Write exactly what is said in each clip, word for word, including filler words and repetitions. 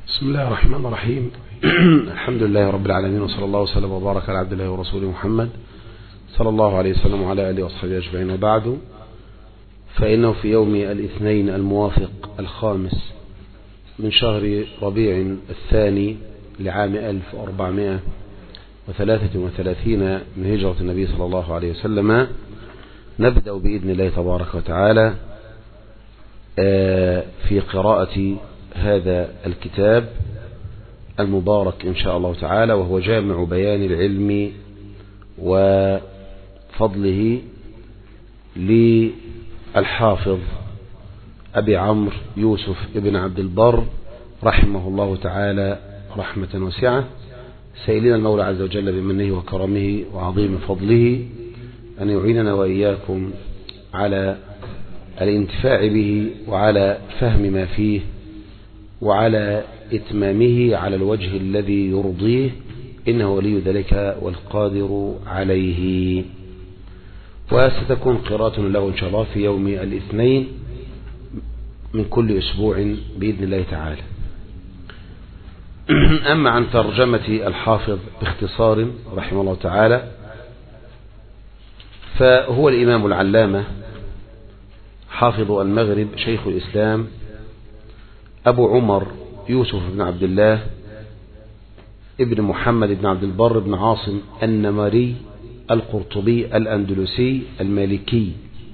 بسم الله الرحمن الرحيم. الحمد لله رب العالمين، وصلى الله وسلم وبارك على عبد الله ورسوله محمد صلى الله عليه وسلم وعلى آله وصحبه أجمعين. وبعد، فإنه في يوم الاثنين الموافق الخامس من شهر ربيع الثاني لعام ألف وأربعمائة وثلاثة وثلاثين من هجرة النبي صلى الله عليه وسلم نبدأ بإذن الله تبارك وتعالى في قراءة هذا الكتاب المبارك إن شاء الله تعالى، وهو جامع بيان العلم وفضله للحافظ أبي عمرو يوسف ابن عبد البر رحمه الله تعالى رحمة واسعة، سائلين المولى عز وجل بمنه وكرمه وعظيم فضله أن يعيننا وإياكم على الانتفاع به وعلى فهم ما فيه وعلى إتمامه على الوجه الذي يرضيه، إنه ولي ذلك والقادر عليه. وستكون قراءة له إن شاء الله في يوم الاثنين من كل أسبوع بإذن الله تعالى. أما عن ترجمة الحافظ باختصار رحمه الله تعالى، فهو الإمام العلامة حافظ المغرب شيخ الإسلام أبو عمر يوسف بن عبد الله ابن محمد بن عبد البر بن عاصم النمري القرطبي الأندلسي المالكي،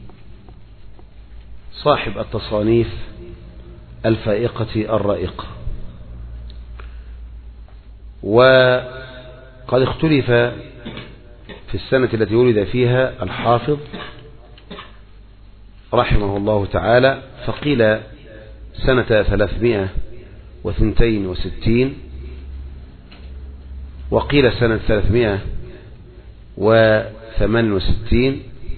صاحب التصانيف الفائقة الرائقة. وقد اختلف في السنة التي ولد فيها الحافظ رحمه الله تعالى، فقيل سنة ثلاثمائة واثنين وستين، وقيل سنة ثلاثمائة وثمان وستين،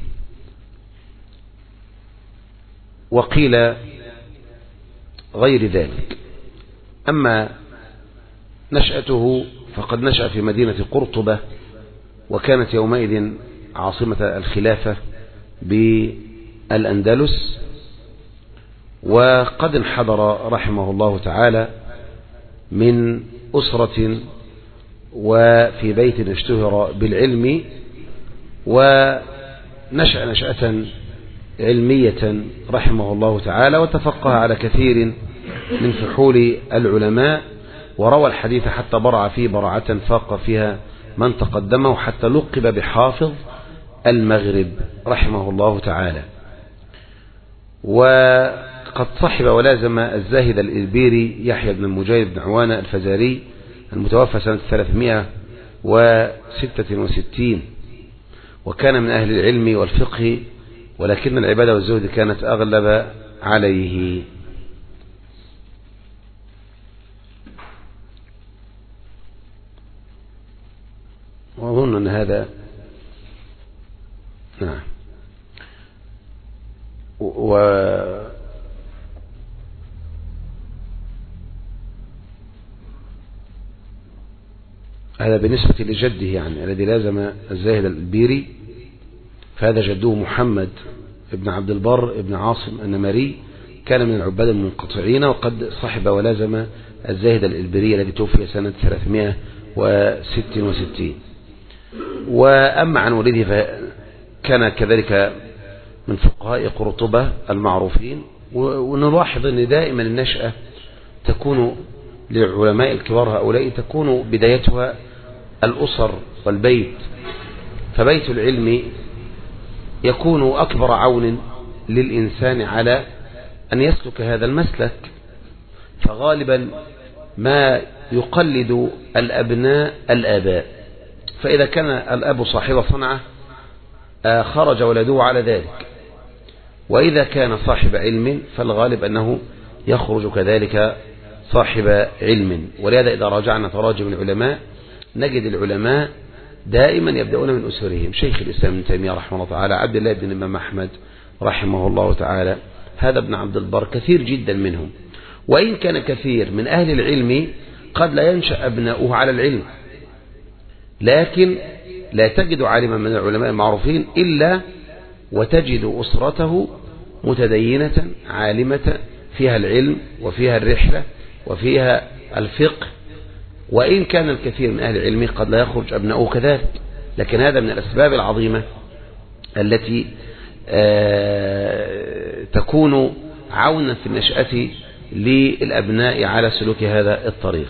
وقيل غير ذلك. أما نشأته فقد نشأ في مدينة قرطبة، وكانت يومئذ عاصمة الخلافة بالأندلس، وقد انحدر رحمه الله تعالى من أسرة وفي بيت اشتهر بالعلم، ونشأ نشأة علمية رحمه الله تعالى، وتفقه على كثير من فحول العلماء، وروى الحديث حتى برع فيه برعة فاق فيها من تقدمه، حتى لقب بحافظ المغرب رحمه الله تعالى. وقد صحب ولازم الزاهد الإلبيري يحيى بن المجاهد بن عوان الفزاري المتوفى سنة ثلاثمائة وستة وستين، وكان من أهل العلم والفقه، ولكن العبادة والزهد كانت أغلب عليه. وأظن أن هذا نعم و هذا بالنسبة لجده يعني الذي لازم الزاهد البيري، فهذا جده محمد ابن عبد البر ابن عاصم النمري، كان من العباد المنقطعين، وقد صحب ولازم الزاهد الإلبيري الذي توفي سنة ثلاثمائة وستة وستين. وأما عن ولده فكان كذلك من فقهاء قرطبة المعروفين. ونلاحظ أن دائما النشأة تكون للعلماء الكبار هؤلاء تكون بدايتها الأسر والبيت، فبيت العلم يكون أكبر عون للإنسان على أن يسلك هذا المسلك، فغالبا ما يقلد الأبناء الآباء، فإذا كان الأب صاحب صنعة خرج ولده على ذلك، وإذا كان صاحب علم فالغالب أنه يخرج كذلك صاحب علم. ولهذا إذا راجعنا تراجم العلماء نجد العلماء دائما يبدأون من أسرهم. شيخ الإسلام ابن تيمية رحمه الله تعالى، عبد الله بن الإمام أحمد رحمه الله تعالى، هذا ابن عبد البر، كثير جدا منهم. وإن كان كثير من أهل العلم قد لا ينشأ أبناؤه على العلم، لكن لا تجد عالما من العلماء المعروفين إلا وتجد أسرته متدينة عالمة فيها العلم وفيها الرحلة وفيها الفقه، وإن كان الكثير من أهل العلم قد لا يخرج أبناؤه كذلك، لكن هذا من الأسباب العظيمة التي تكون عونا في النشأة للأبناء على سلوك هذا الطريق.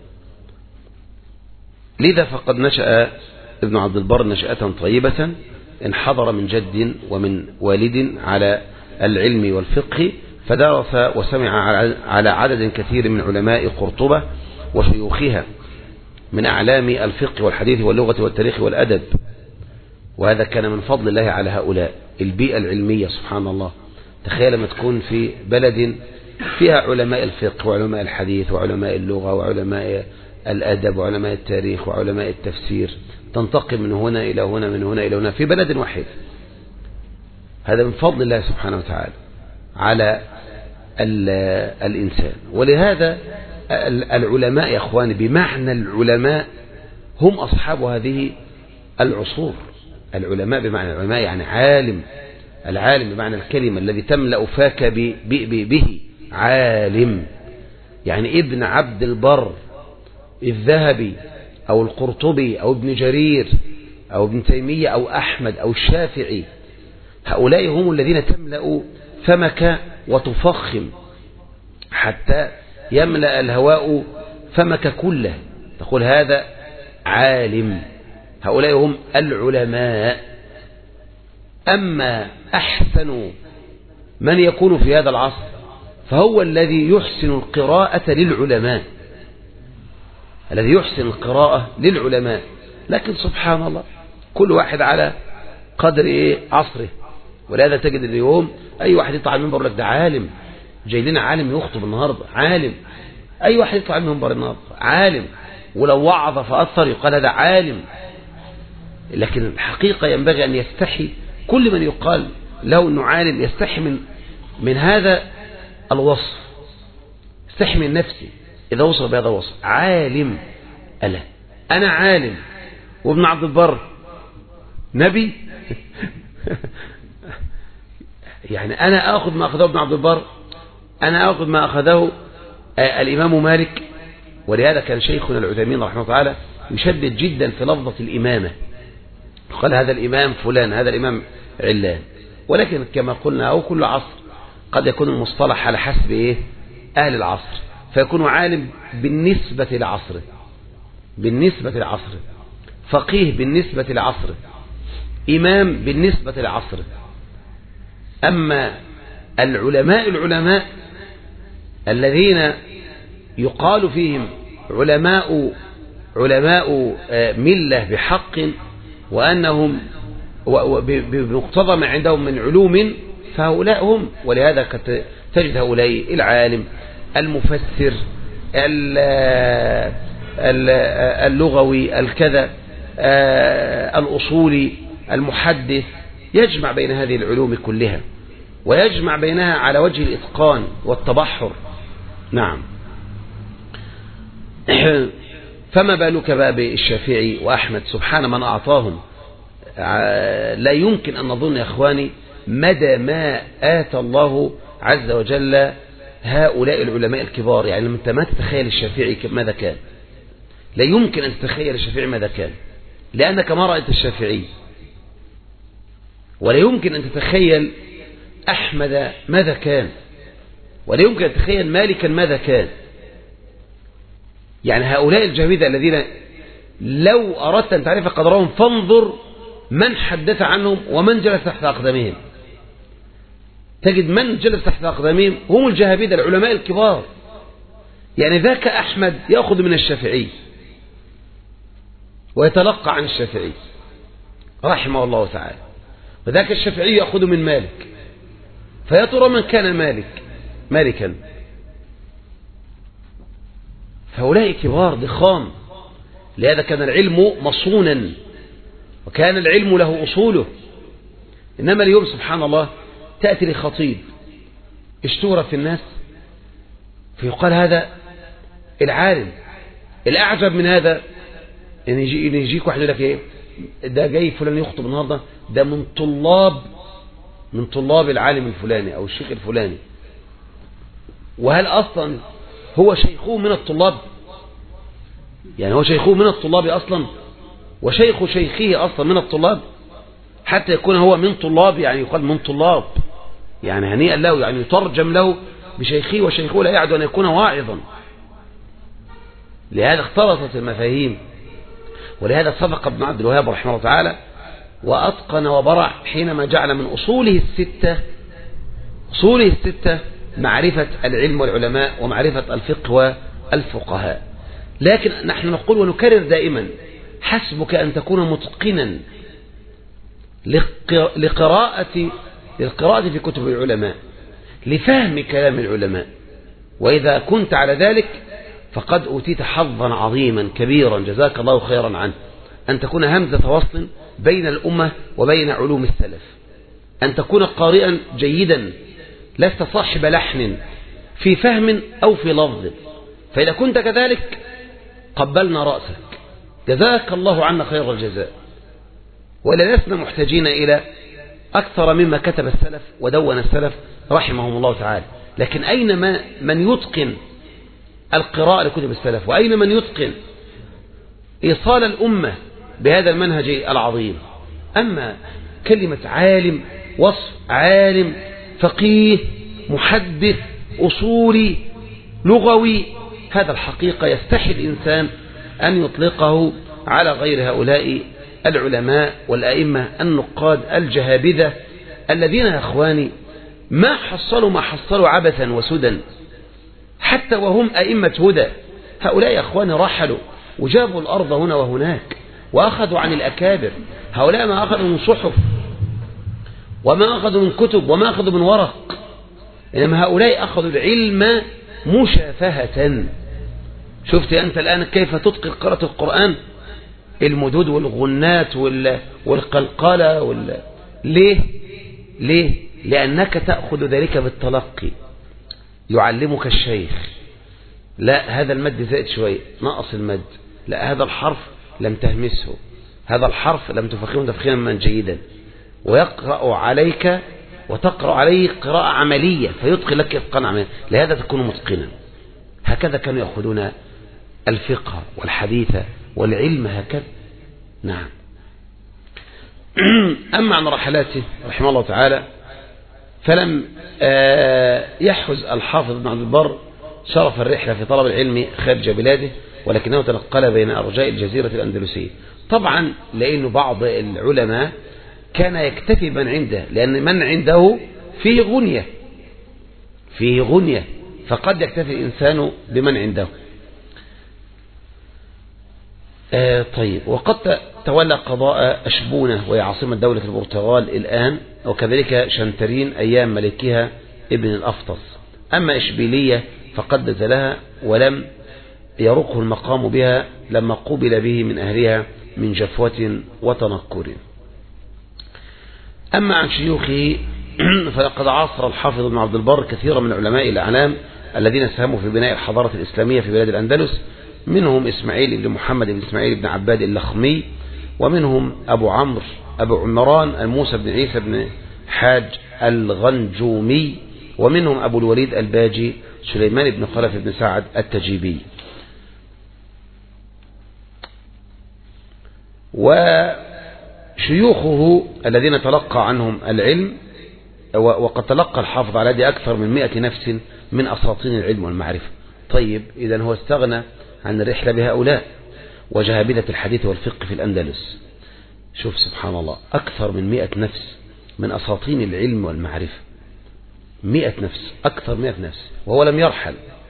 لذا فقد نشأ ابن عبد البر نشأة طيبة، انحدر من جد ومن والد على العلم والفقه، فدرس وسمع على عدد كثير من علماء قرطبة وشيوخها من أعلام الفقه والحديث واللغة والتاريخ والأدب، وهذا كان من فضل الله على هؤلاء. البيئة العلمية سبحان الله، تخيل لما تكون في بلد فيها علماء الفقه وعلماء الحديث وعلماء اللغة وعلماء الأدب وعلماء التاريخ وعلماء التفسير، تنتقل من هنا إلى هنا من هنا إلى هنا في بلد واحد. هذا من فضل الله سبحانه وتعالى على الإنسان. ولهذا العلماء يا أخواني بمعنى العلماء هم أصحاب هذه العصور. العلماء بمعنى العلماء يعني عالم، العالم بمعنى الكلمة الذي تملأ فاك به عالم، يعني ابن عبد البر الذهبي أو القرطبي أو ابن جرير أو ابن تيمية أو أحمد أو الشافعي، هؤلاء هم الذين تملأ فمك وتفخم حتى يملأ الهواء فمك كله، تقول هذا عالم. هؤلاء هم العلماء. أما أحسن من يكون في هذا العصر فهو الذي يحسن القراءة للعلماء، الذي يحسن القراءة للعلماء. لكن سبحان الله كل واحد على قدر إيه عصره. ولهذا تجد اليوم أي واحد يطلع على المنبر لك ده عالم، جاي لنا عالم يخطب النهاردة عالم. أي واحد يطلع على المنبر النهاردة عالم، ولو وعظ فأثر يقال هذا عالم. لكن الحقيقة ينبغي أن يستحي كل من يقال له أنه عالم، يستحي من من هذا الوصف، يستحي من نفسه إذا وصل بهذا الوصف عالم. ألا أنا عالم وابن عبد البر نبي؟ يعني أنا أخذ ما أخذه ابن عبد البر، أنا أخذ ما أخذه الإمام مالك. ولهذا كان شيخنا العثيمين رحمه الله تعالى يشدد جدا في لفظة الإمامة، قال هذا الإمام فلان، هذا الإمام علان. ولكن كما قلنا أو كل عصر قد يكون المصطلح على حسب إيه أهل العصر، فيكون عالم بالنسبة لعصره، بالنسبة لعصره، فقيه بالنسبة لعصره، إمام بالنسبة لعصره. أما العلماء العلماء الذين يقال فيهم علماء علماء ملة بحق، وأنهم بمقتضى ما عندهم من علوم، فهؤلاء هم. ولهذا تجد هؤلاء العالم المفسر اللغوي الكذا الأصولي المحدث يجمع بين هذه العلوم كلها، ويجمع بينها على وجه الإتقان والتبحر. نعم. فما بالك بقى بالشافعي وأحمد، سبحان من أعطاهم. لا يمكن أن نظن يا أخواني مدى ما آتى الله عز وجل هؤلاء العلماء الكبار. يعني لما أنت ما تتخيل الشافعي ماذا كان، لا يمكن أن تتخيل الشافعي ماذا كان، لأنك ما رأيت الشافعي. ولا يمكن أن تتخيل أحمد ماذا كان، ولا يمكن أن تتخيل مالكا ماذا كان. يعني هؤلاء الجهابذة الذين لو أردت أن تعرف قدرهم فانظر من حدث عنهم ومن جلس تحت أقدامهم، تجد من جلس تحت أقدامهم هم الجهابذة العلماء الكبار. يعني ذاك أحمد يأخذ من الشافعي ويتلقى عن الشافعي رحمه الله تعالى، وذاك الشافعي يأخذ من مالك. فيا ترى من كان مالك مالكا؟ فهؤلاء كبار ضخام. لهذا كان العلم مصونا، وكان العلم له أصوله. إنما اليوم سبحان الله تأتي لخطيب اشتهر في الناس فيقال هذا العالم. الأعجب من هذا إن يجي إن يجيك واحد يقول لك إيه ده جاي فلان يخطب النهارده، ده من طلاب من طلاب العالم الفلاني أو الشيخ الفلاني. وهل أصلا هو شيخه من الطلاب؟ يعني هو شيخه من الطلاب أصلا، وشيخ شيخه أصلا من الطلاب، حتى يكون هو من طلاب، يعني يقال من طلاب، يعني هنيئا له، يعني يترجم له بشيخه، وشيخه لا يعد أن يكون واعظا. لهذا اختلطت المفاهيم، ولهذا صدق ابن عبد الوهاب رحمه الله تعالى وأتقن وبرع حينما جعل من أصوله الستة أصوله الستة معرفة العلم والعلماء ومعرفة الفقه والفقهاء. لكن نحن نقول ونكرر دائما: حسبك أن تكون متقنا لقراءة للقراءة في كتب العلماء، لفهم كلام العلماء، وإذا كنت على ذلك فقد أوتيت حظا عظيما كبيرا جزاك الله خيرا عنه، أن تكون همزة وصل بين الأمة وبين علوم السلف، أن تكون قارئا جيدا لست صاحب لحن في فهم أو في لفظ، فإذا كنت كذلك قبلنا رأسك جزاك الله عنا خير الجزاء. ولا لسنا محتاجين إلى أكثر مما كتب السلف ودون السلف رحمهم الله تعالى، لكن أين ما من يتقن القراءة لكتب السلف، وأين من يتقن إيصال الأمة بهذا المنهج العظيم. أما كلمة عالم، وصف عالم، فقيه، محدث، أصولي، لغوي، هذا الحقيقة يستحي الإنسان أن يطلقه على غير هؤلاء العلماء والأئمة النقاد الجهابذة الذين يا أخواني ما حصلوا ما حصلوا عبثا وسدى، حتى وهم أئمة هدى. هؤلاء يا أخواني رحلوا وجابوا الأرض هنا وهناك وأخذوا عن الأكابر. هؤلاء ما أخذوا من صحف وما أخذوا من كتب وما أخذوا من ورق، إنما هؤلاء أخذوا العلم مشافهة. شفت أنت الآن كيف تتقن قراءة القرآن؟ المدود والغنات والقلقلة وال... ليه؟ ليه؟ لأنك تأخذ ذلك بالتلقي. يعلمك الشيخ: لا هذا المد زائد شوي، نقص المد، لا هذا الحرف لم تهمسه، هذا الحرف لم تفخمه تفخيما جيدا، ويقرأ عليك وتقرأ عليه قراءة عملية فيدخل لك إتقان عملية، لهذا تكون متقنا. هكذا كانوا يأخذون الفقه والحديث والعلم هكذا. نعم. أما عن رحلاته رحمه الله تعالى فلم يحوز الحافظ ابن عبد البر شرف الرحلة في طلب العلم خارج بلاده، ولكنه تنقل بين أرجاء الجزيرة الأندلسية. طبعا لأن بعض العلماء كان يكتفي من عنده، لأن من عنده فيه غنية فيه غنية فقد يكتفي الإنسان بمن عنده. آه طيب. وقد تولى قضاء أشبونة وهي عاصمة دولة البرتغال الآن، وكذلك شنترين أيام ملكها ابن الأفطس. أما إشبيلية فقد نزلها ولم يرقه المقام بها لما قبل به من أهلها من جفوة وتنكر. أما عن شيوخه فلقد عاصر الحافظ ابن عبد البر كثيرا من علماء الأعلام الذين ساهموا في بناء الحضارة الإسلامية في بلاد الأندلس، منهم إسماعيل بن محمد بن إسماعيل بن عباد اللخمي، ومنهم أبو عمرو أبو عمران الموسى بن عيسى بن حاج الغنجومي، ومنهم أبو الوليد الباجي سليمان بن خلف بن سعد التجيبي. وشيوخه الذين تلقى عنهم العلم، وقد تلقى الحافظ على يد أكثر من مئة نفس من أساطين العلم والمعرفة. طيب إذن هو استغنى عن الرحلة بهؤلاء وجهابذة الحديث والفقه في الأندلس. شوف سبحان الله، أكثر من مئة نفس من أساطين العلم والمعرفة، مئة نفس، أكثر مئة نفس، وهو لم يرحل.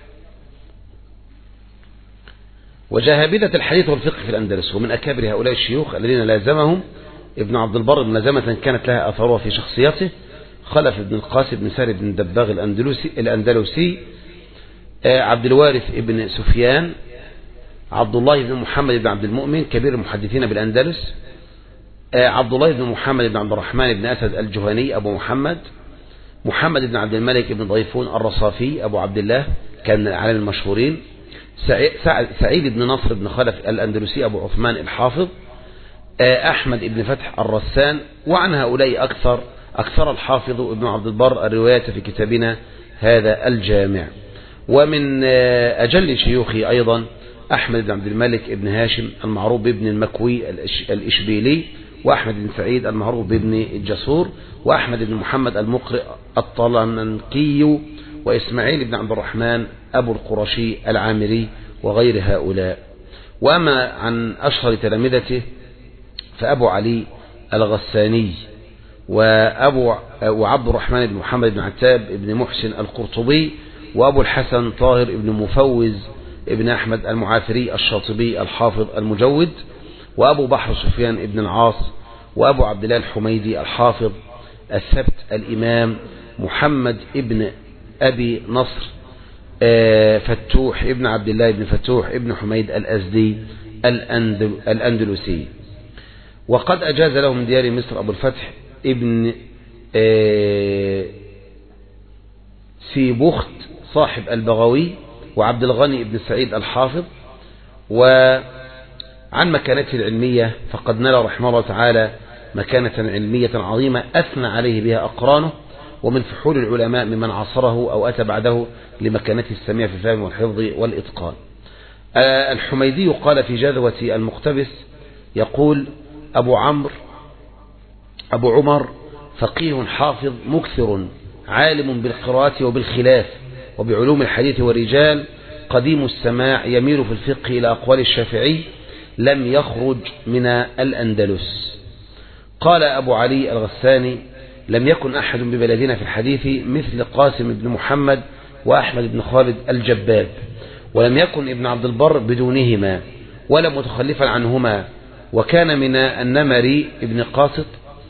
وجهابذة الحديث والفقه في الأندلس، ومن أكابر هؤلاء الشيوخ الذين لازمهم ابن عبد البر ملازمة كانت لها أثرها في شخصيته خلف بن القاسم بن سالم بن دباغ الأندلسي, الأندلسي عبد الوارث بن سفيان، عبد الله بن محمد بن عبد المؤمن كبير المحدثين بالأندلس، عبد الله بن محمد بن عبد الرحمن بن أسد الجهني أبو محمد، محمد بن عبد الملك بن ضيفون الرصافي أبو عبد الله كان من العالم المشهورين، سعيد بن نصر بن خلف الأندلسي أبو عثمان الحافظ، أحمد بن فتح الرسان. وعن هؤلاء أكثر أكثر الحافظ ابن عبد البر الرواية في كتابنا هذا الجامع. ومن أجل شيوخي أيضا أحمد بن عبد الملك بن هاشم المعروف بابن المكوي الإشبيلي، وأحمد بن سعيد المعروف بابن الجسور، وأحمد بن محمد المقرئ الطلنكي، وإسماعيل بن عبد الرحمن أبو القرشي العامري، وغير هؤلاء. وأما عن أشهر تلامذته فأبو علي الغساني، وأبو وعبد الرحمن بن محمد بن عتاب بن محسن القرطبي، وأبو الحسن طاهر بن مفوز ابن أحمد المعافري الشاطبي الحافظ المجود، وأبو بحر سفيان ابن العاص، وأبو عبد الله الحميدي الحافظ الثبت الإمام محمد ابن أبي نصر فتوح ابن عبد الله ابن فتوح ابن حميد الأزدي الأندلسي. وقد أجاز له من ديار مصر أبو الفتح ابن سيبخت صاحب البغوي، وعبد الغني ابن سعيد الحافظ. وعن مكانته العلمية فقد نال رحمه الله تعالى مكانة علمية عظيمة أثنى عليه بها أقرانه، ومن فحول العلماء ممن عاصره أو أتى بعده لمكانته السميع في الفهم والحفظ والإتقان. الحميدي قال في جذوة المقتبس يقول: أبو عمرو أبو عمر فقيه حافظ مكثر عالم بالقراءة وبالخلاف وبعلوم الحديث والرجال، قديم السماع يميل في الفقه إلى أقوال الشافعي، لم يخرج من الأندلس. قال أبو علي الغساني: لم يكن أحد ببلدنا في الحديث مثل قاسم بن محمد وأحمد بن خالد الجباب، ولم يكن ابن عبد البر بدونهما ولا متخلفا عنهما، وكان من النمري ابن قاسط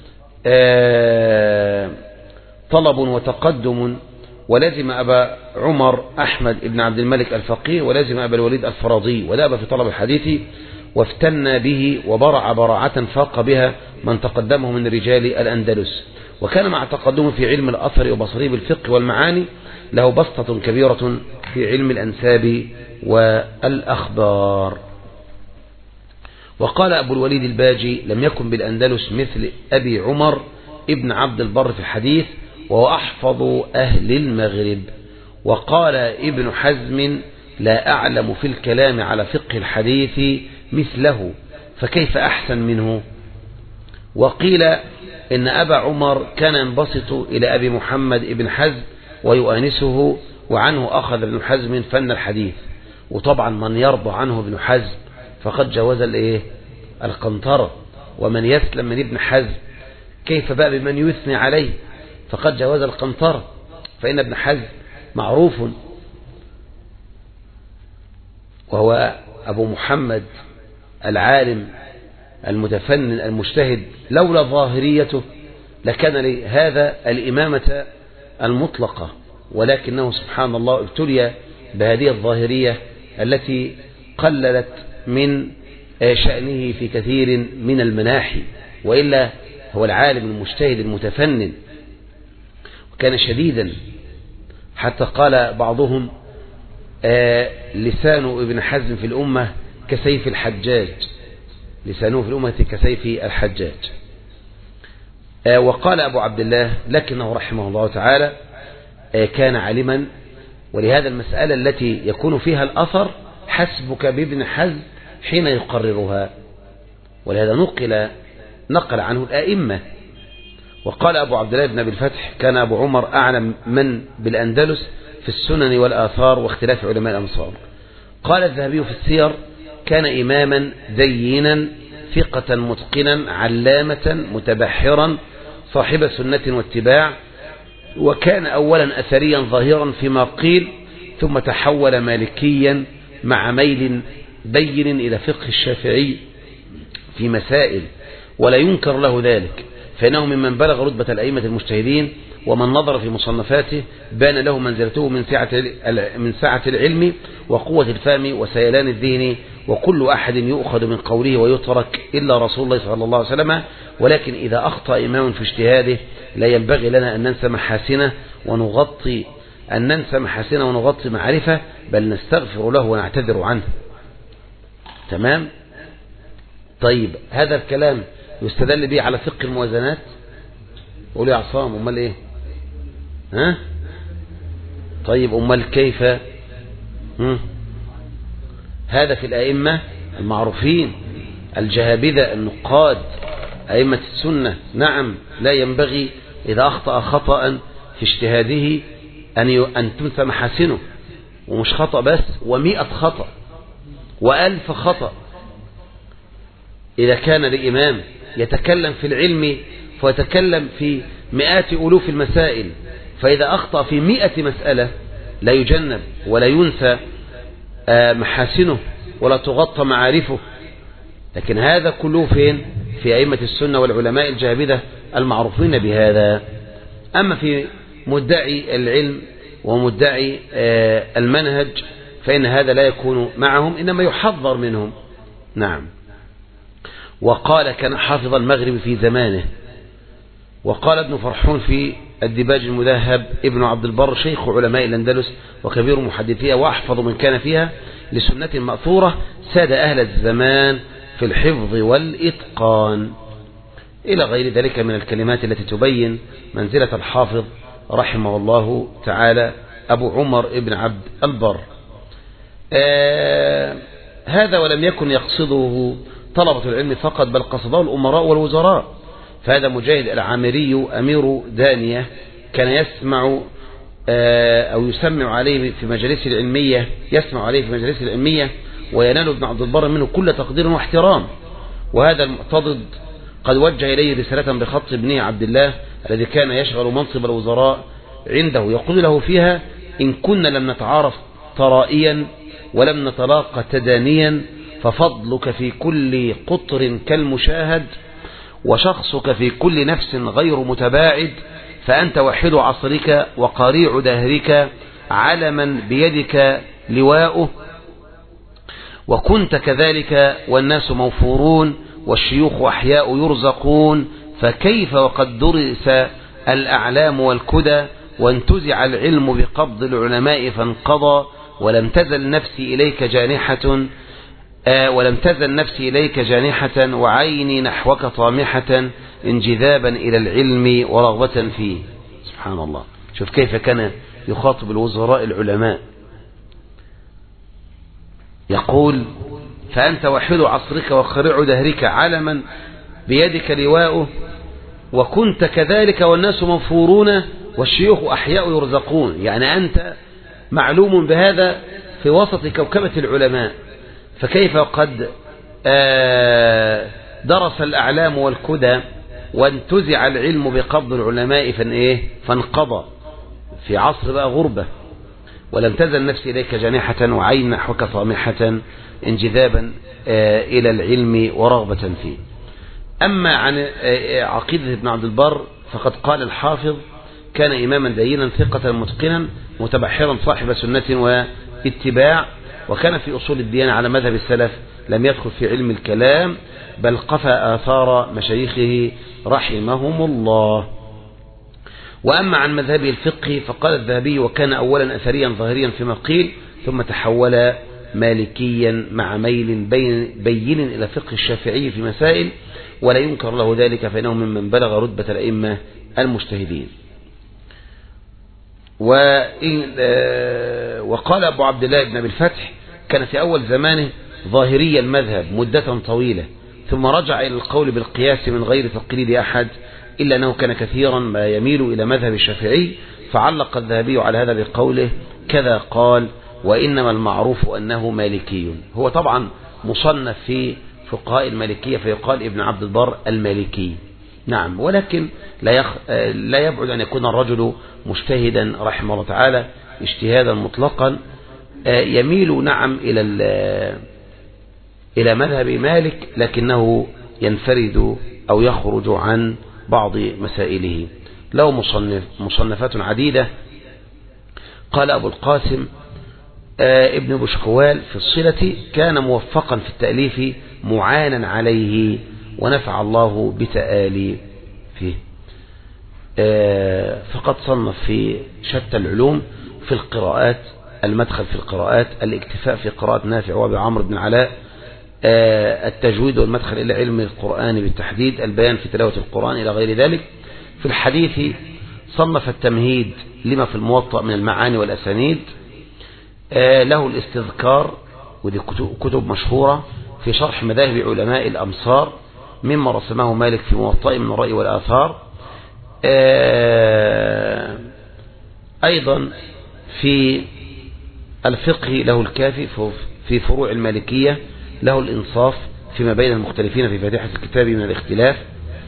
طلب وتقدم، ولازم أبا عمر أحمد بن عبد الملك الفقيه، ولازم أبا الوليد الفراضي، ودأب في طلب الحديث، وافتن به وبرع براعة فاق بها من تقدمه من رجال الأندلس. وكان مع تقدمه في علم الأثر وبصري بالفقه والمعاني له بسطة كبيرة في علم الأنساب والأخبار. وقال أبو الوليد الباجي: لم يكن بالأندلس مثل أبي عمر ابن عبد البر في الحديث، وهو أحفظ أهل المغرب. وقال ابن حزم: لا أعلم في الكلام على فقه الحديث مثله، فكيف أحسن منه؟ وقيل إن أبا عمر كان ينبسط إلى أبي محمد ابن حزم ويؤانسه، وعنه أخذ ابن حزم فن الحديث. وطبعا من يرضى عنه ابن حزم فقد جوز الايه القنطرة، ومن يسلم من ابن حزم كيف بقى بمن يثني عليه، فقد جوز القنطرة، فإن ابن حزم معروف وهو أبو محمد العالم المتفنن المجتهد، لولا ظاهريته لكان لهذا الإمامة المطلقة، ولكنه سبحان الله ابتلي بهذه الظاهرية التي قللت من شأنه في كثير من المناحي، وإلا هو العالم المجتهد المتفنن، وكان شديدا، حتى قال بعضهم: لسان ابن حزم في الأمة كسيف الحجاج، لسانه في الأمة كسيف الحجاج. وقال أبو عبد الله: لكنه رحمه الله تعالى كان عالما، ولهذا المسألة التي يكون فيها الأثر حسبك بابن حزم حين يقررها، ولهذا نقل نقل عنه الأئمة. وقال أبو عبد الله بن أبي الفتح: كان أبو عمر أعلم من بالأندلس في السنن والآثار واختلاف علماء الأمصار. قال الذهبي في السير: كان إماما دينا ثقة متقنا علامة متبحرا صاحب سنة واتباع، وكان أولا أثريا ظاهرا فيما قيل، ثم تحول مالكيا مع ميل بين إلى فقه الشافعي في مسائل، ولا ينكر له ذلك، فإنه ممن بلغ رتبة الأئمة المجتهدين، ومن نظر في مصنفاته بان له منزلته من سعة من سعة العلم وقوة الفهم وسيلان الذهن، وكل أحد يؤخذ من قوله ويترك إلا رسول الله صلى الله عليه وسلم. ولكن إذا أخطأ إمام في اجتهاده لا ينبغي لنا أن ننسى محاسنه ونغطي أن ننسى محاسنه ونغطي معرفة، بل نستغفر له ونعتذر عنه. تمام؟ طيب، هذا الكلام يستدل به على فقه الموازنات؟ قولوا يا عصام، أمال إيه؟ ها؟ طيب، أمال كيف؟ هم؟ هذا في الأئمة المعروفين الجهابذة النقاد أئمة السنة. نعم لا ينبغي إذا أخطأ خطأ في اجتهاده أن أن تنسى محاسنه، ومش خطأ بس، ومئة خطأ وألف خطأ. إذا كان الإمام يتكلم في العلم فيتكلم في مئات ألوف المسائل، فإذا أخطأ في مئة مسألة لا يجنب ولا ينسى محاسنه ولا تغطى معارفه. لكن هذا كله فين؟ في أئمة السنة والعلماء الجهابذة المعروفين بهذا. أما في مدعي العلم ومدعي المنهج فإن هذا لا يكون معهم، إنما يحذر منهم. نعم. وقال كان حافظ المغرب في زمانه. وقال ابن فرحون في الديباج المذهب ابن عبد البر شيخ علماء الأندلس وكبير محدثيها وأحفظ من كان فيها لسنة مأثورة، ساد أهل الزمان في الحفظ والإتقان، إلى غير ذلك من الكلمات التي تبين منزلة الحافظ رحمه الله تعالى أبو عمر ابن عبد البر. آه هذا ولم يكن يقصده طلبة العلم فقط، بل قصده الأمراء والوزراء. فهذا مجاهد العامري أمير دانية كان يسمع أو يسمع عليه في مجالس العلمية يسمع عليه في مجالس العلمية وينال ابن عبد البر منه كل تقدير واحترام. وهذا المعتضد قد وجه إليه رسالة بخط ابنه عبد الله الذي كان يشغل منصب الوزراء عنده، يقول له فيها: إن كنا لم نتعارف طرائيا ولم نتلاقى تدانيا، ففضلك في كل قطر كالمشاهد، وشخصك في كل نفس غير متباعد، فأنت وحيد عصرك وقريع دهرك، علما بيدك لواؤه، وكنت كذلك والناس موفورون، والشيوخ أحياء يرزقون، فكيف وقد درس الأعلام والكدى، وانتزع العلم بقبض العلماء فانقضى، ولم تزل نفسي إليك جانحة آه ولم تزل نفسي إليك جانحة، وعيني نحوك طامحة، انجذابا إلى العلم ورغبة فيه. سبحان الله. شوف كيف كان يخاطب الوزراء العلماء، يقول: فأنت وحيد عصرك وقريع دهرك، علما بيدك لواؤه، وكنت كذلك والناس موفورون، والشيوخ أحياء يرزقون. يعني أنت معلوم بهذا في وسط كوكبة العلماء، فكيف قد درس الأعلام والكدى وانتزع العلم بقبض العلماء فانقضى في عصر بقى غربة. ولم تزل نفسي إليك جانحة، وعين نحوك طامحة، انجذابا إلى العلم ورغبة فيه. أما عن عقيدة ابن عبد البر فقد قال الحافظ: كان إماما دينا ثقة متقنا متبحرا صاحب سنة واتباع، وكان في أصول الديانة على مذهب السلف، لم يدخل في علم الكلام، بل قفى آثار مشايخه رحمهم الله. وأما عن مذهبه الفقهي فقال الذهبي: وكان أولا أثريا ظاهريا فيما قيل، ثم تحول مالكيا مع ميل بين, بين إلى فقه الشافعي في مسائل، ولا ينكر له ذلك، فإنه ممن بلغ رتبة الأئمة المجتهدين. وقال أبو عبد الله بن أبي الفتح: كان في أول زمانه ظاهري المذهب مدة طويلة، ثم رجع إلى القول بالقياس من غير تقليد أحد، إلا أنه كان كثيرا ما يميل إلى مذهب الشافعي، فعلق الذهبي على هذا بقوله: كذا قال، وإنما المعروف أنه مالكي. هو طبعا مصنف في فقهاء المالكية، فيقال ابن عبد البر المالكي. نعم. ولكن لا, يخ... لا يبعد أن يكون الرجل مجتهدا رحمه الله تعالى اجتهادا مطلقا، يميل نعم إلى ال... إلى مذهب مالك، لكنه ينفرد أو يخرج عن بعض مسائله. له مصنف مصنفات عديدة. قال أبو القاسم ابن بشكوال في الصلة: كان موفقا في التأليف معانا عليه، ونفع الله بتآلي فيه. فقد صنف في شتى العلوم، في القراءات، المدخل في القراءات، الاكتفاء في قراءة نافع وابي عمرو بن علاء، التجويد والمدخل إلى علم القرآن بالتحديد، البيان في تلاوة القرآن، إلى غير ذلك. في الحديث صنف التمهيد لما في الموطأ من المعاني والأسانيد، له الاستذكار ودي كتب مشهورة في شرح مذاهب علماء الأمصار مما رسمه مالك في موطئ من الرأي والآثار. أيضا في الفقه له الكافي، في فروع المالكية له الإنصاف فيما بين المختلفين في فاتحة الكتاب من الاختلاف.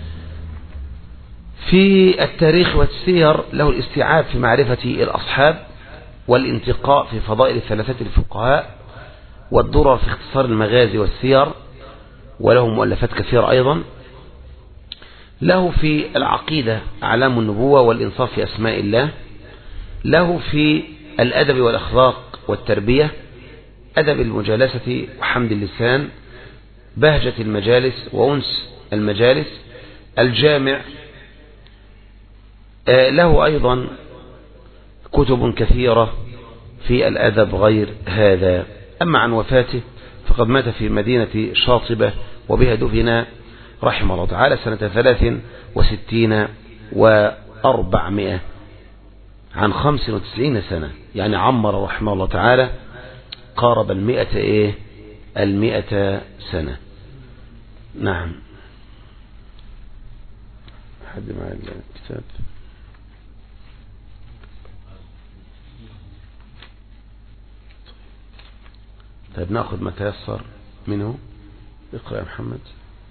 في التاريخ والسير له الاستيعاب في معرفة الأصحاب، والانتقاء في فضائل الثلاثة الفقهاء، والدرر في اختصار المغازي والسير، وله مؤلفات كثيرة أيضا. له في العقيدة أعلام النبوة والإنصاف في أسماء الله. له في الأدب والأخلاق والتربية، أدب المجالسة وحمد اللسان، بهجة المجالس وأنس المجالس، الجامع. له أيضا كتب كثيرة في الأدب غير هذا. أما عن وفاته فقد مات في مدينة شاطبة وبها دفن رحمه الله تعالى سنة ثلاث وستين وأربعمائة، عن خمس وتسعين سنة، يعني عمر رحمه الله تعالى قارب المئة إيه المئة سنة. نعم. حد مع الكتاب؟ طيب نأخذ ما تيسر منه. اقرأ يا محمد.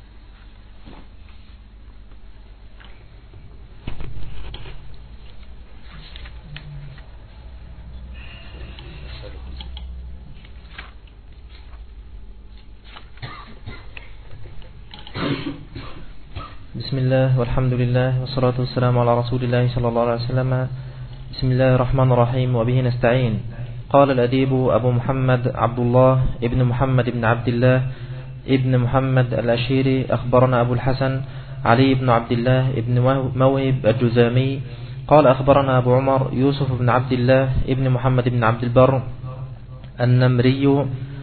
بسم الله والحمد لله والصلاة والسلام على رسول الله صلى الله عليه وسلم. بسم الله الرحمن الرحيم، وبه نستعين. قال الأديب أبو محمد عبد الله ابن محمد بن عبد الله ابن محمد الأشيري أخبرنا أبو الحسن علي بن عبد الله ابن موهب الجزامي قال أخبرنا أبو عمر يوسف بن عبد الله ابن محمد بن عبد البر النمري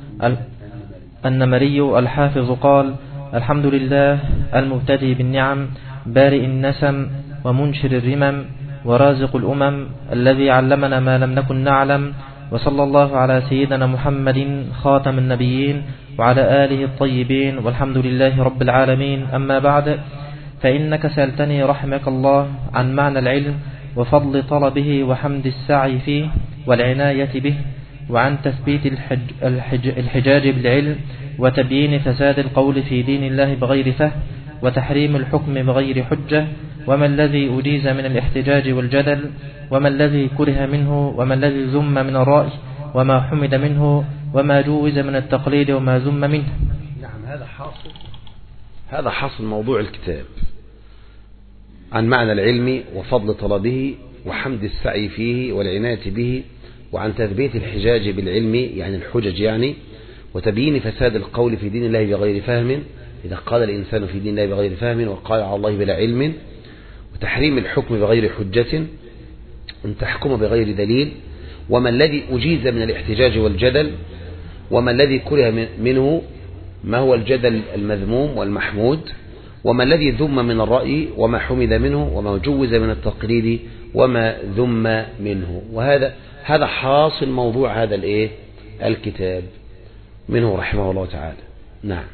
النمري الحافظ قال: الحمد لله المبتدئ بالنعم بارئ النسم ومنشر الرمم ورازق الأمم الذي علمنا ما لم نكن نعلم، وصلى الله على سيدنا محمد خاتم النبيين وعلى آله الطيبين، والحمد لله رب العالمين. أما بعد، فإنك سألتني رحمك الله عن معنى العلم وفضل طلبه وحمد السعي فيه والعناية به، وعن تثبيت الحج الحج الحجاج بالعلم، وتبيين فساد القول في دين الله بغير فهم، وتحريم الحكم بغير حجة، وما الذي أجيز من الاحتجاج والجدل، وما الذي كره منه، وما الذي ذم من الرأي، وما حمد منه، وما جوز من التقليد، وما ذم منه. نعم، هذا حاصل هذا حاصل موضوع الكتاب، عن معنى العلم وفضل طلبه وحمد السعي فيه والعناية به، وعن تثبيت الحجاج بالعلم يعني الحجج يعني، وتبيين فساد القول في دين الله بغير فهم، إذا قال الإنسان في دين الله بغير فهم وقال على الله بلا علم، وتحريم الحكم بغير حجة أن تحكم بغير دليل، وما الذي أجيز من الاحتجاج والجدل، وما الذي كره منه، ما هو الجدل المذموم والمحمود، وما الذي ذم من الرأي، وما حمد منه، وما جوز من التقليد، وما ذم منه. وهذا هذا حاصل موضوع هذا الايه الكتاب منه رحمه الله تعالى. نعم.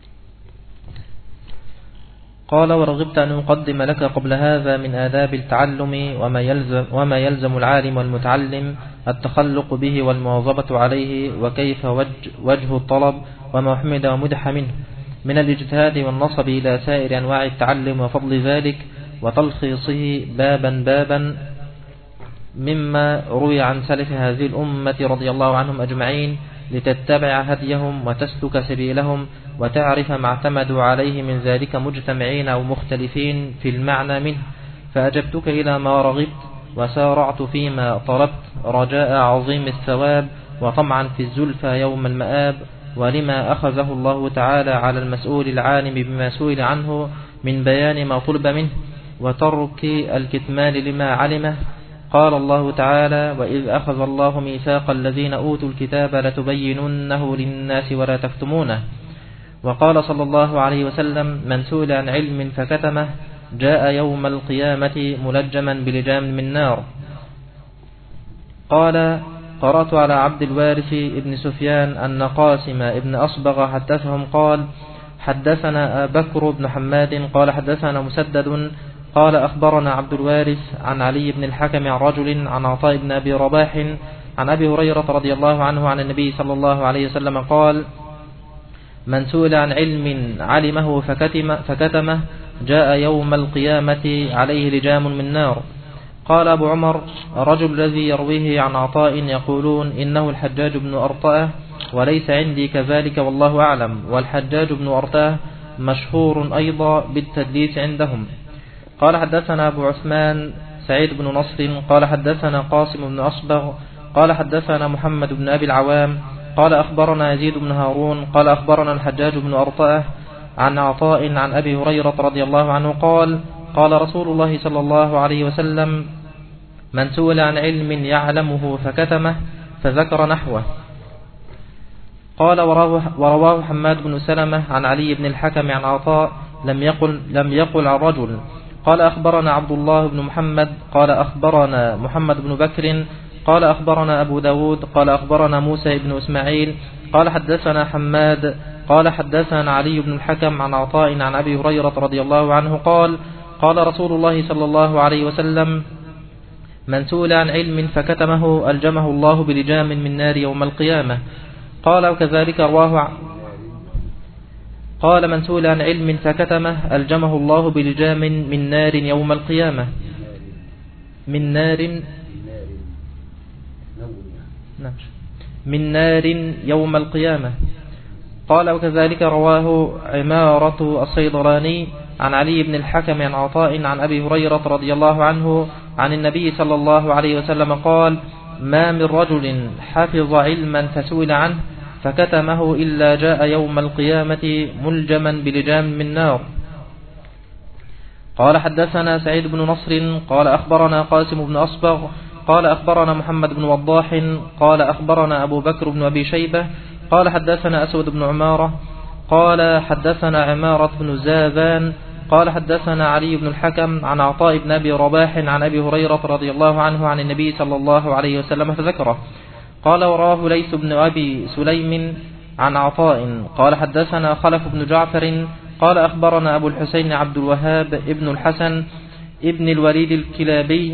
قال: ورغبت أن أقدم لك قبل هذا من آداب التعلم وما يلزم, وما يلزم العالم والمتعلم التخلق به والمواظبة عليه، وكيف وجه, وجه الطلب، وما حمد ومدح منه من الاجتهاد والنصب إلى سائر أنواع التعلم وفضل ذلك، وتلخيصه بابا بابا مما روي عن سلف هذه الأمة رضي الله عنهم أجمعين، لتتبع هديهم وتسلك سبيلهم، وتعرف ما اعتمدوا عليه من ذلك مجتمعين أو مختلفين في المعنى منه. فأجبتك إلى ما رغبت، وسارعت فيما طلبت، رجاء عظيم الثواب وطمعا في الزلفى يوم المآب، ولما أخذه الله تعالى على المسؤول العالم بما سئل عنه من بيان ما طلب منه، وترك الكتمان لما علمه. قال الله تعالى: وإذ أخذ الله ميثاق الذين أوتوا الكتاب لتبيننه للناس ولا تكتمونه. وقال صلى الله عليه وسلم: من سئل عن علم فكتمه جاء يوم القيامة ملجما بلجام من نار. قال: قرأت على عبد الوارث ابن سفيان أن قاسم ابن أصبغ حدثهم قال حدثنا بكر بن حماد قال حدثنا مسدد قال أخبرنا عبد الوارث عن علي بن الحكم عن رجل عن عطاء بن أبي رباح عن أبي هريرة رضي الله عنه عن النبي صلى الله عليه وسلم قال من سئل عن علم علمه فكتم فكتمه جاء يوم القيامة عليه لجام من نار. قال أبو عمر الرجل الذي يرويه عن عطاء يقولون إنه الحجاج بن أرطاه وليس عندي كذلك والله أعلم، والحجاج بن أرطاه مشهور أيضا بالتدليس عندهم. قال حدثنا أبو عثمان سعيد بن نصر قال حدثنا قاسم بن أصبغ قال حدثنا محمد بن أبي العوام قال أخبرنا يزيد بن هارون قال أخبرنا الحجاج بن أرطاه عن عطاء عن أبي هريرة رضي الله عنه قال قال رسول الله صلى الله عليه وسلم من سئل عن علم يعلمه فكتمه فذكر نحوه. قال ورواه حماد بن سلمة عن علي بن الحكم عن عطاء لم يقل, لم يقل عن رجل. قال أخبرنا عبد الله بن محمد قال أخبرنا محمد بن بكر قال أخبرنا أبو داود قال أخبرنا موسى بن إسماعيل قال حدثنا حماد قال حدثنا علي بن الحكم عن عطاء عن أبي هريرة رضي الله عنه قال قال رسول الله صلى الله عليه وسلم من سئل عن علم فكتمه ألجمه الله بلجام من نار يوم القيامة. قال وكذلك رواه قال من سئل عن علم فكتمه ألجمه الله بلجام من نار يوم القيامة من نار من نار يوم القيامة. قال وكذلك رواه عمارة الصيدلاني عن علي بن الحكم عن عطاء عن أبي هريرة رضي الله عنه عن النبي صلى الله عليه وسلم قال ما من رجل حفظ علما فسئل عنه فكتمه إلا جاء يوم القيامة ملجما بلجام من نار. قال حدثنا سعيد بن نصر قال أخبرنا قاسم بن أصبغ قال أخبرنا محمد بن وضاح قال أخبرنا أبو بكر بن أبي شيبة قال حدثنا أسود بن عمارة قال حدثنا عمارة بن زاذان قال حدثنا علي بن الحكم عن عطاء بن أبي رباح عن أبي هريرة رضي الله عنه عن النبي صلى الله عليه وسلم فذكره. قال وراه ليث بن أبي سليم عن عطاء قال حدثنا خلف بن جعفر قال أخبرنا أبو الحسين عبد الوهاب ابن الحسن ابن الوليد الكلابي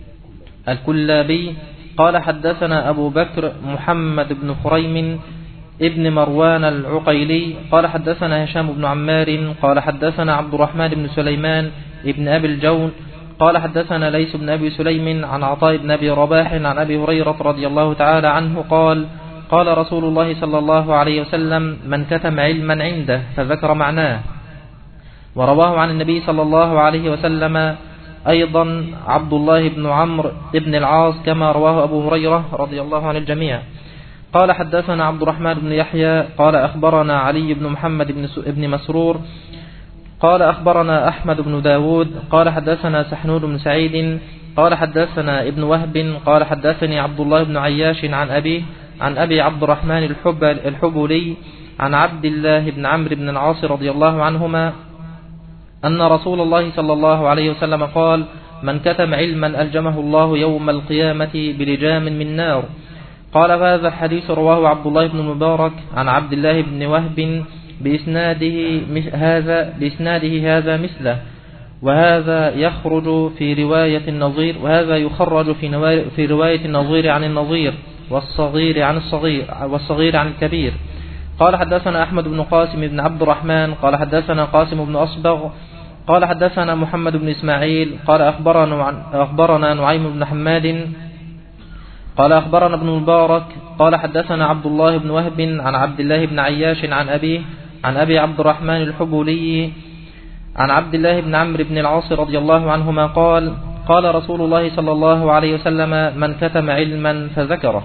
الكلابي قال حدثنا أبو بكر محمد بن خريم ابن مروان العقيلي قال حدثنا هشام بن عمار قال حدثنا عبد الرحمن بن سليمان ابن أبي الجون قال حدثنا ليث بن أبي سليم عن عطاء بن أبي رباح عن أبي هريرة رضي الله تعالى عنه قال قال رسول الله صلى الله عليه وسلم من كتم علما عنده فذكر معناه. ورواه عن النبي صلى الله عليه وسلم أيضا عبد الله بن عمرو بن العاص كما رواه أبو هريرة رضي الله عن الجميع. قال حدثنا عبد الرحمن بن يحيى قال أخبرنا علي بن محمد بن مسرور قال أخبرنا أحمد بن داود قال حدثنا سحنون بن سعيد قال حدثنا ابن وهب قال حدثني عبد الله بن عياش عن أبيه عن أبي عبد الرحمن الحبولي عن عبد الله بن عمرو بن العاص رضي الله عنهما أن رسول الله صلى الله عليه وسلم قال من كتم علما ألجمه الله يوم القيامة بلجام من نار. قال هذا الحديث رواه عبد الله بن المبارك عن عبد الله بن وهب بإسناده هذا بإسناده هذا مثله، وهذا يخرج في رواية النظير وهذا يخرج في في رواية النظير عن النظير والصغير عن الصغير والصغير عن الكبير. قال حدثنا أحمد بن قاسم بن عبد الرحمن قال حدثنا قاسم بن أصبغ قال حدثنا محمد بن إسماعيل قال أخبرنا أخبرنا نعيم بن حماد قال أخبرنا ابن مبارك قال حدثنا عبد الله بن وهب عن عبد الله بن عياش عن أبيه عن أبي عبد الرحمن الحبولي عن عبد الله بن عمرو بن العاص رضي الله عنهما قال قال رسول الله صلى الله عليه وسلم من كتم علما فذكره.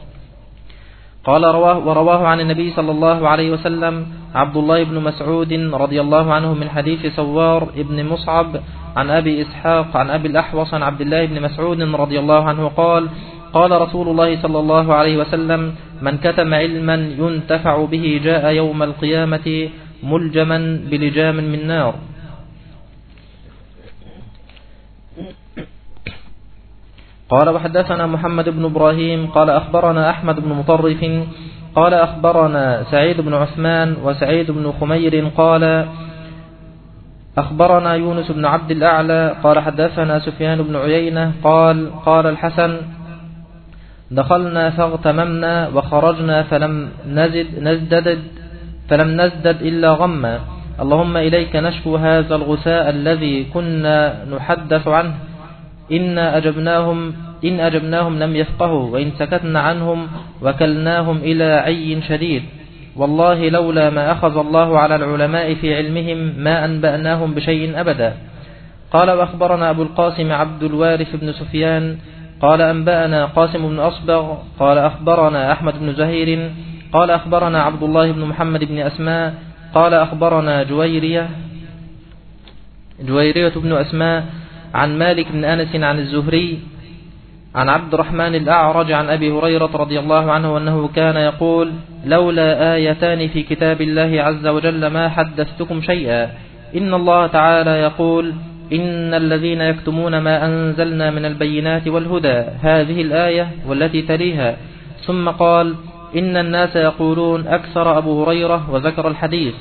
قال رواه ورواه عن النبي صلى الله عليه وسلم عبد الله بن مسعود رضي الله عنه من حديث سوار ابن مصعب عن أبي إسحاق عن أبي الأحوص عن عبد الله بن مسعود رضي الله عنه قال قال رسول الله صلى الله عليه وسلم من كتم علما ينتفع به جاء يوم القيامة ملجما بلجام من نار. قال وحدثنا محمد بن إبراهيم قال أخبرنا أحمد بن مطرف قال أخبرنا سعيد بن عثمان وسعيد بن خمير قال أخبرنا يونس بن عبد الأعلى قال حدثنا سفيان بن عيينة قال قال الحسن دخلنا فاغتممنا وخرجنا فلم نزد نزدد فلم نزدد إلا غما اللهم إليك نشكو هذا الغثاء الذي كنا نحدث عنه إن أجبناهم إن أجبناهم لم يفقهوا وإن سكتنا عنهم وكلناهم إلى عي شديد والله لولا ما أخذ الله على العلماء في علمهم ما أنبأناهم بشيء أبدا. قال وأخبرنا أبو القاسم عبد الوارث بن سفيان قال أنبأنا قاسم بن أصبغ قال أخبرنا أحمد بن زهير قال أخبرنا عبد الله بن محمد بن أسماء قال أخبرنا جويرية جويرية بن أسماء عن مالك بن أنس عن الزهري عن عبد الرحمن الأعرج عن أبي هريرة رضي الله عنه أنه كان يقول لولا آيتان في كتاب الله عز وجل ما حدثتكم شيئا إن الله تعالى يقول إن الذين يكتمون ما أنزلنا من البينات والهدى هذه الآية والتي تليها ثم قال إن الناس يقولون أكثر أبو هريرة وذكر الحديث.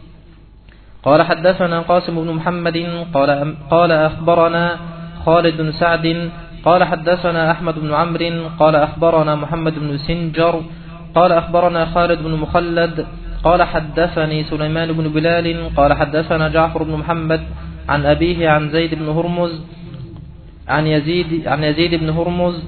قال حدثنا قاسم بن محمد قال, قال أخبرنا خالد بن سعد قال حدثنا أحمد بن عمرو قال أخبرنا محمد بن سنجر قال أخبرنا خالد بن مخلد قال حدثني سليمان بن بلال قال حدثنا جعفر بن محمد عن أبيه عن زيد بن هرمز عن يزيد, عن يزيد بن هرمز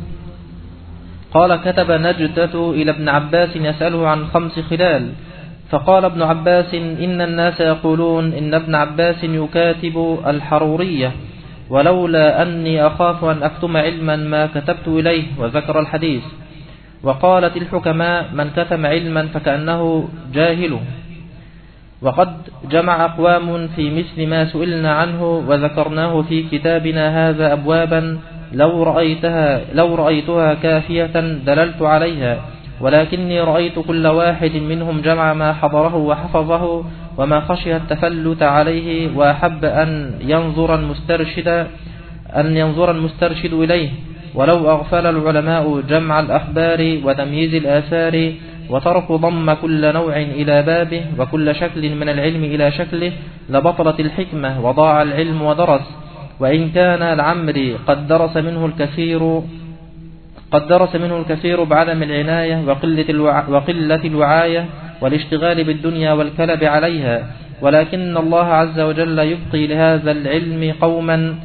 قال كتب نجدة إلى ابن عباس يسأله عن خمس خلال فقال ابن عباس إن الناس يقولون إن ابن عباس يكاتب الحرورية ولولا أني أخاف أن أكتم علما ما كتبت إليه وذكر الحديث. وقالت الحكماء من كتم علما فكأنه جاهل. وقد جمع أقوام في مثل ما سئلنا عنه وذكرناه في كتابنا هذا أبوابا لو رأيتها, لو رأيتها كافية دللت عليها ولكني رأيت كل واحد منهم جمع ما حضره وحفظه وما خشي التفلت عليه وأحب أن ينظر المسترشد أن ينظر المسترشد إليه ولو أغفل العلماء جمع الأخبار وتمييز الآثار وترك ضم كل نوع إلى بابه وكل شكل من العلم إلى شكله لبطلت الحكمة وضاع العلم ودرس. وإن كان العمري قد درس منه الكثير قد درس منه الكثير بعدم العناية وقلة, الوع... وقلة الوعاية والاشتغال بالدنيا والكلب عليها ولكن الله عز وجل يبقي لهذا العلم قوما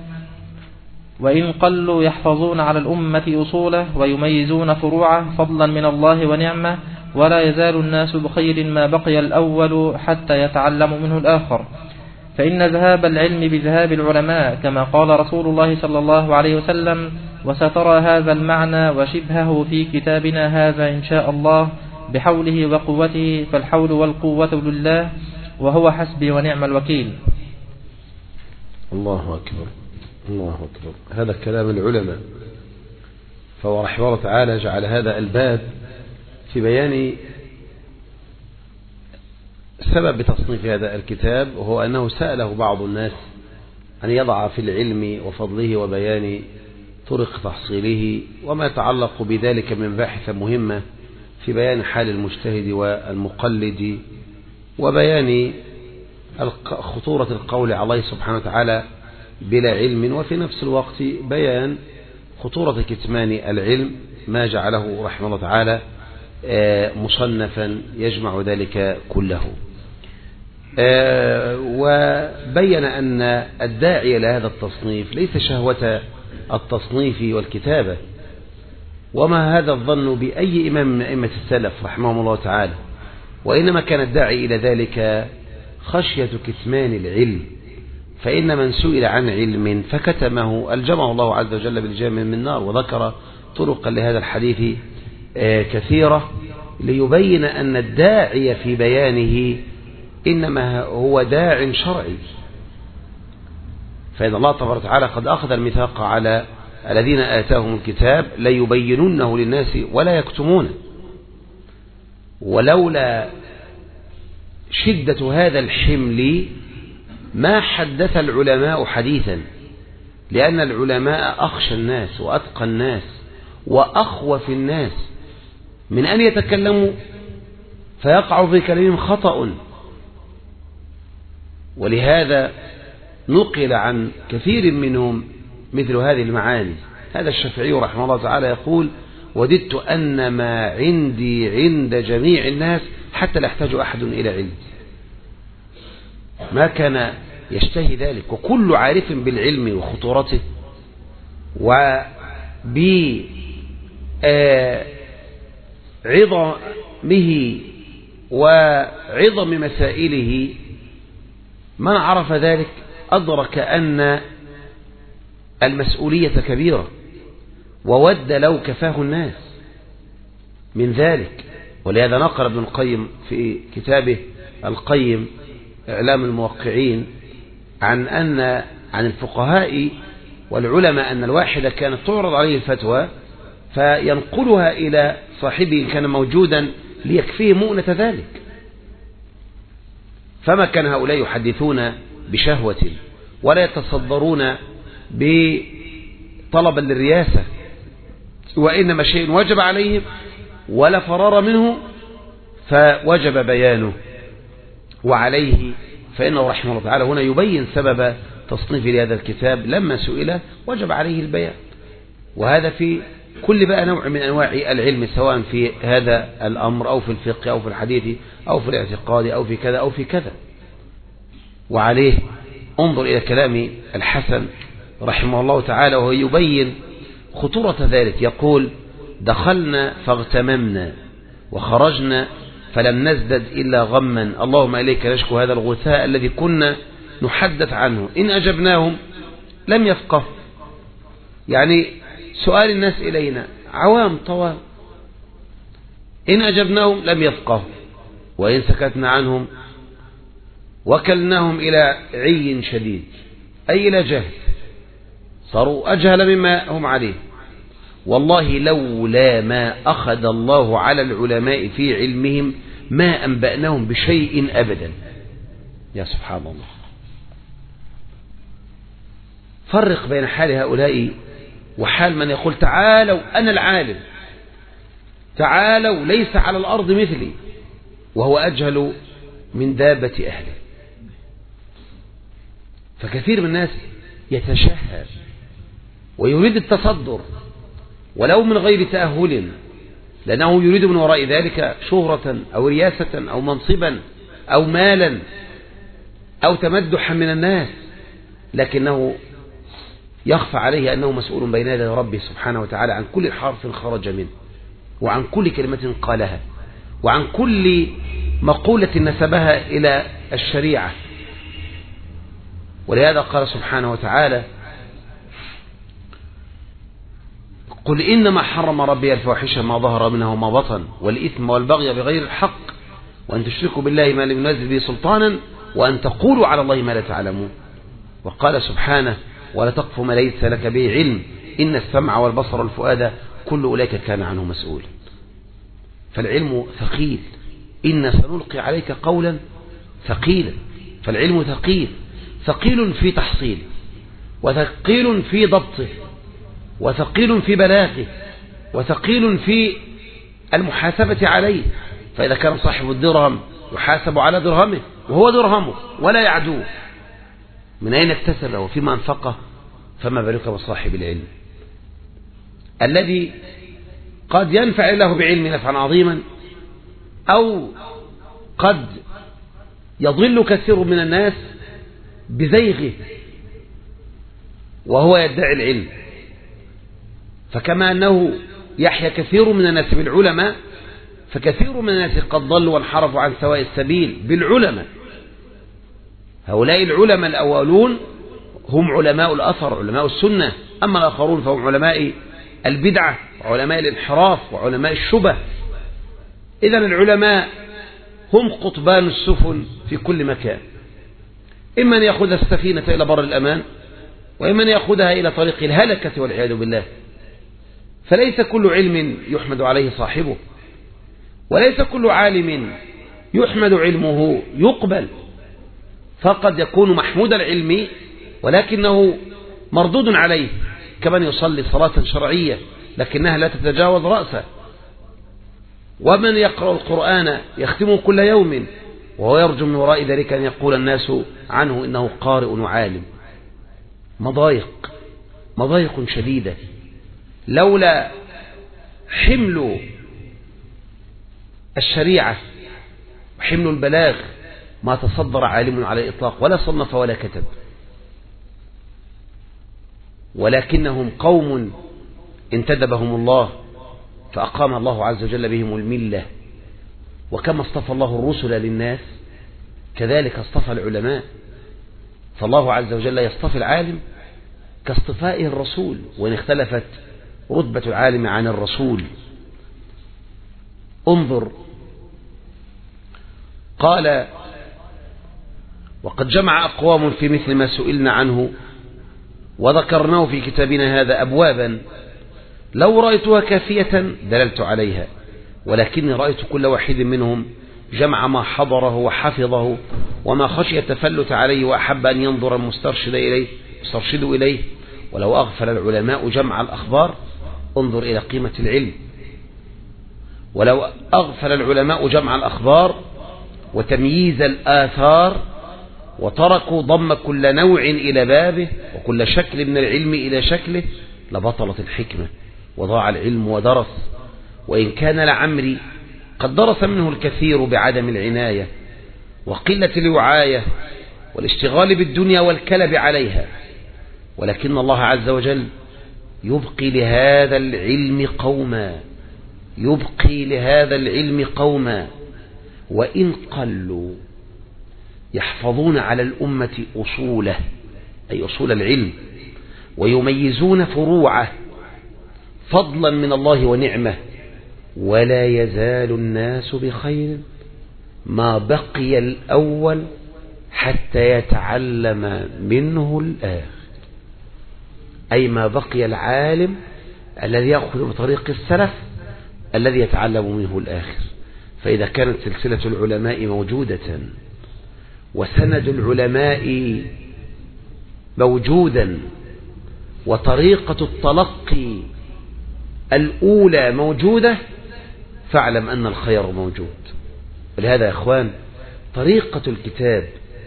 وإن قلوا يحفظون على الأمة أصوله ويميزون فروعه فضلا من الله ونعمة ولا يزال الناس بخير ما بقي الأول حتى يتعلم منه الآخر. فإن ذهاب العلم بذهاب العلماء كما قال رسول الله صلى الله عليه وسلم وسترى هذا المعنى وشبهه في كتابنا هذا إن شاء الله بحوله وقوته فالحول والقوة لله وهو حسبي ونعم الوكيل. الله أكبر الله أكبر. هذا كلام العلماء. فهو رحمه الله تعالى جعل هذا الباب في بيان سبب تصنيف هذا الكتاب وهو أنه سأله بعض الناس أن يضع في العلم وفضله وبيان طرق تحصيله وما يتعلق بذلك من باحثة مهمة في بيان حال المجتهد والمقلد وبيان خطورة القول على الله سبحانه وتعالى بلا علم وفي نفس الوقت بيان خطورة كتمان العلم ما جعله رحمه الله تعالى مصنفا يجمع ذلك كله. وبين أن الداعي لهذا التصنيف ليس شهوة التصنيف والكتابة وما هذا الظن بأي إمام من أئمة السلف رحمهم الله تعالى وإنما كان الداعي إلى ذلك خشية كتمان العلم. فإن من سئل عن علم فكتمه ألجمه الله عز وجل بالجام من نار وذكر طرقا لهذا الحديث كثيرة ليبين أن الداعي في بيانه إنما هو داع شرعي. فإن الله تبارك وتعالى قد أخذ الميثاق على الذين آتاهم الكتاب ليبيننه للناس ولا يكتمونه. ولولا شدة هذا الحمل ما حدث العلماء حديثا لأن العلماء أخشى الناس وأتقى الناس وأخوف الناس من أن يتكلموا فيقع في كلامهم خطأ. ولهذا نقل عن كثير منهم مثل هذه المعاني. هذا الشافعي رحمه الله تعالى يقول: وددت أن ما عندي عند جميع الناس حتى لا يحتاج أحد إلى علم. ما كان يشتهي ذلك، وكل عارف بالعلم وخطورته وبعظمه وعظم مسائله، من عرف ذلك أدرك أن المسؤولية كبيرة، وود لو كفاه الناس من ذلك. ولهذا نقل ابن القيم في كتابه القيم إعلام الموقعين عن أن عن الفقهاء والعلماء أن الواحد كانت تعرض عليه الفتوى فينقلها إلى صاحبه إن كان موجودا ليكفيه مؤنة ذلك. فما كان هؤلاء يحدثون بشهوة ولا يتصدرون بطلبا للرياسة، وإنما شيء وجب عليهم ولا فرار منه فوجب بيانه. وعليه فإنه رحمه الله تعالى هنا يبين سبب تصنيف لهذا الكتاب لما سئل وجب عليه البيان. وهذا في كل بقى نوع من أنواع العلم، سواء في هذا الأمر أو في الفقه أو في الحديث أو في الاعتقاد أو في كذا أو في كذا. وعليه انظر إلى كلام الحسن رحمه الله تعالى وهو يبين خطورة ذلك. يقول: دخلنا فاغتممنا وخرجنا فلم نزدد إلا غما، اللهم إليك نشكو هذا الغثاء الذي كنا نحدث عنه، إن أجبناهم لم يفقه. يعني سؤال الناس إلينا عوام طوام، إن أجبناهم لم يفقه، وإن سكتنا عنهم وكلناهم إلى عي شديد، أي إلى جهل، صاروا أجهل مما هم عليه. والله لولا ما أخذ الله على العلماء في علمهم ما أنبأناهم بشيء أبدا. يا سبحان الله. فرق بين حال هؤلاء وحال من يقول: تعالوا أنا العالم، تعالوا ليس على الأرض مثلي، وهو أجهل من دابة أهله. فكثير من الناس يتشهر ويريد التصدر ولو من غير تأهل، لأنه يريد من وراء ذلك شهرة أو رياسة أو منصبا أو مالا أو تمدحا من الناس، لكنه يخفى عليه أنه مسؤول بين يدي ربه سبحانه وتعالى عن كل حرف خرج منه، وعن كل كلمة قالها، وعن كل مقولة نسبها إلى الشريعة. ولهذا قال سبحانه وتعالى: قل إنما حرم ربي الفواحش ما ظهر منها وما بطن والإثم والبغي بغير الحق وأن تشركوا بالله ما لم ينزل به سلطانا وأن تقولوا على الله ما لا تعلمون. وقال سبحانه: ولا تقف ما ليس لك به علم إن السمع والبصر والفؤاد كل أولئك كان عنه مسؤول. فالعلم ثقيل، إن سنلقي عليك قولا ثقيلا. فالعلم ثقيل، ثقيل في تحصيله، وثقيل في ضبطه، وثقيل في بلاغه، وثقيل في المحاسبة عليه. فإذا كان صاحب الدرهم يحاسب على درهمه وهو درهمه ولا يعدوه، من أين اكتسبه وفيما أنفقه؟ فما بالك بصاحب العلم الذي قد ينفع له بعلم نفعا عظيما، أو قد يضل كثير من الناس بزيغه وهو يدعي العلم. فكما أنه يحيى كثير من الناس بالعلماء، فكثير من الناس قد ضلوا وانحرفوا عن سواء السبيل بالعلماء. هؤلاء العلماء الأولون هم علماء الأثر، علماء السنة، أما الآخرون فهم علماء البدعة وعلماء الانحراف وعلماء الشبه. إذن العلماء هم قطبان السفن في كل مكان، إما أن يأخذ السفينة إلى بر الأمان، وإما أن يأخذها إلى طريق الهلكة والعياذ بالله. فليس كل علم يحمد عليه صاحبه، وليس كل عالم يحمد علمه يقبل. فقد يكون محمود العلم ولكنه مردود عليه، كمن يصلي صلاة شرعية لكنها لا تتجاوز رأسه، ومن يقرأ القرآن يختمه كل يوم وهو يرجو من وراء ذلك أن يقول الناس عنه إنه قارئ وعالم. مضايق مضايق شديدة. لولا حمل الشريعة وحمل البلاغ ما تصدر عالم على الإطلاق ولا صنف ولا كتب، ولكنهم قوم انتدبهم الله فأقام الله عز وجل بهم الملة. وكما اصطفى الله الرسل للناس كذلك اصطفى العلماء، فالله عز وجل يصطفي العالم كاصطفائه الرسول، وإن اختلفت رتبة العالم عن الرسول. انظر، قال: وقد جمع أقوام في مثل ما سئلنا عنه وذكرناه في كتابنا هذا أبوابا لو رأيتها كافية دللت عليها، ولكني رأيت كل واحد منهم جمع ما حضره وحفظه وما خشي التفلت عليه وأحب أن ينظر المسترشد إليه مسترشد إليه. ولو أغفل العلماء جمع الأخبار انظر إلى قيمة العلم. ولو أغفل العلماء جمع الأخبار وتمييز الآثار وتركوا ضم كل نوع إلى بابه وكل شكل من العلم إلى شكله لبطلت الحكمة وضاع العلم ودرس. وإن كان لعمري قد درس منه الكثير بعدم العناية وقلة الوعاية والاشتغال بالدنيا والكلب عليها، ولكن الله عز وجل يبقي لهذا العلم قوما يبقي لهذا العلم قوما وإن قلوا يحفظون على الأمة أصوله، أي أصول العلم، ويميزون فروعه فضلا من الله ونعمه. ولا يزال الناس بخير ما بقي الأول حتى يتعلم منه الآخر، أي ما بقي العالم الذي يأخذ بطريق السلف الذي يتعلم منه الآخر. فإذا كانت سلسلة العلماء موجودة وسند العلماء موجودا وطريقة التلقي الأولى موجودة فاعلم أن الخير موجود. ولهذا يا إخوان طريقة الكتاب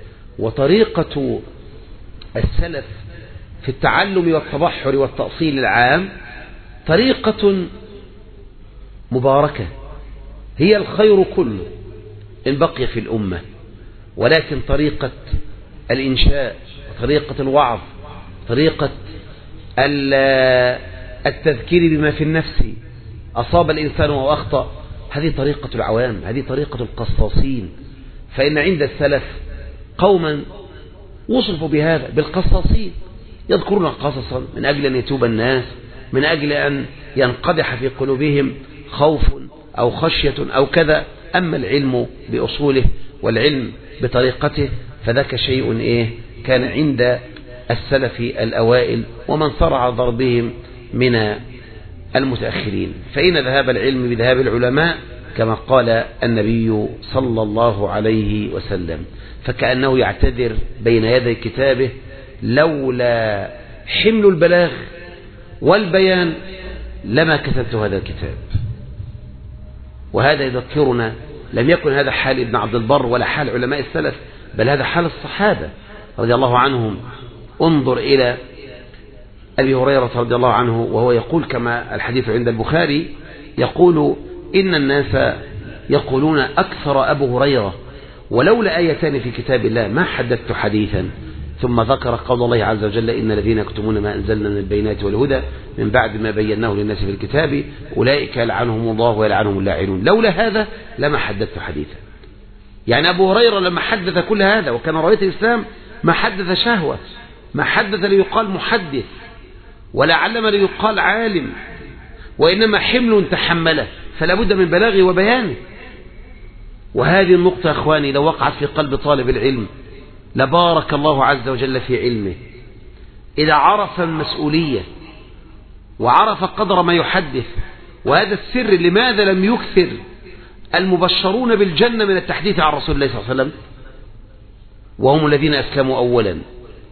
وطريقة السلف في التعلم والتبحر والتأصيل العام طريقة مباركة هي الخير كله إن بقي في الأمة. ولكن طريقة الإنشاء وطريقة الوعظ طريقة التذكير بما في النفس أصاب الإنسان وأخطأ هذه طريقة العوام، هذه طريقة القصاصين. فإن عند السلف قوما وصفوا بهذا بالقصاصين، يذكرون قصصا من أجل أن يتوب الناس، من أجل أن ينقدح في قلوبهم خوف أو خشية أو كذا. أما العلم بأصوله والعلم بطريقته فذاك شيء إيه كان عند السلف الأوائل ومن صرع ضربهم من المتأخرين. فإن ذهاب العلم بذهاب العلماء كما قال النبي صلى الله عليه وسلم، فكأنه يعتذر بين يدي كتابه: لولا حمل البلاغ والبيان لما كتبت هذا الكتاب. وهذا يذكرنا لم يكن هذا حال ابن عبد البر ولا حال علماء السلف، بل هذا حال الصحابة رضي الله عنهم. انظر إلى أبي هريرة رضي الله عنه وهو يقول كما الحديث عند البخاري، يقول: إن الناس يقولون أكثر أبو هريرة ولولا آيتان في كتاب الله ما حدثت حديثا. ثم ذكر قول الله عز وجل: إن الذين يكتمون ما أنزلنا من البينات والهدى من بعد ما بيناه للناس في الكتاب أولئك يلعنهم الله ويلعنهم اللاعنون. لولا هذا لما حدثت حديثا. يعني أبو هريرة لما حدث كل هذا وكان راية الإسلام ما حدث شهوة، ما حدث ليقال محدث ولا علم ليقال عالم، وإنما حمل تحمله فلا بد من بلاغه وبيانه. وهذه النقطة يا أخواني لو وقعت في قلب طالب العلم لبارك الله عز وجل في علمه إذا عرف المسؤولية وعرف قدر ما يحدث. وهذا السر لماذا لم يكثر المبشرون بالجنة من التحديث عن رسول الله صلى الله عليه وسلم وهم الذين أسلموا أولا،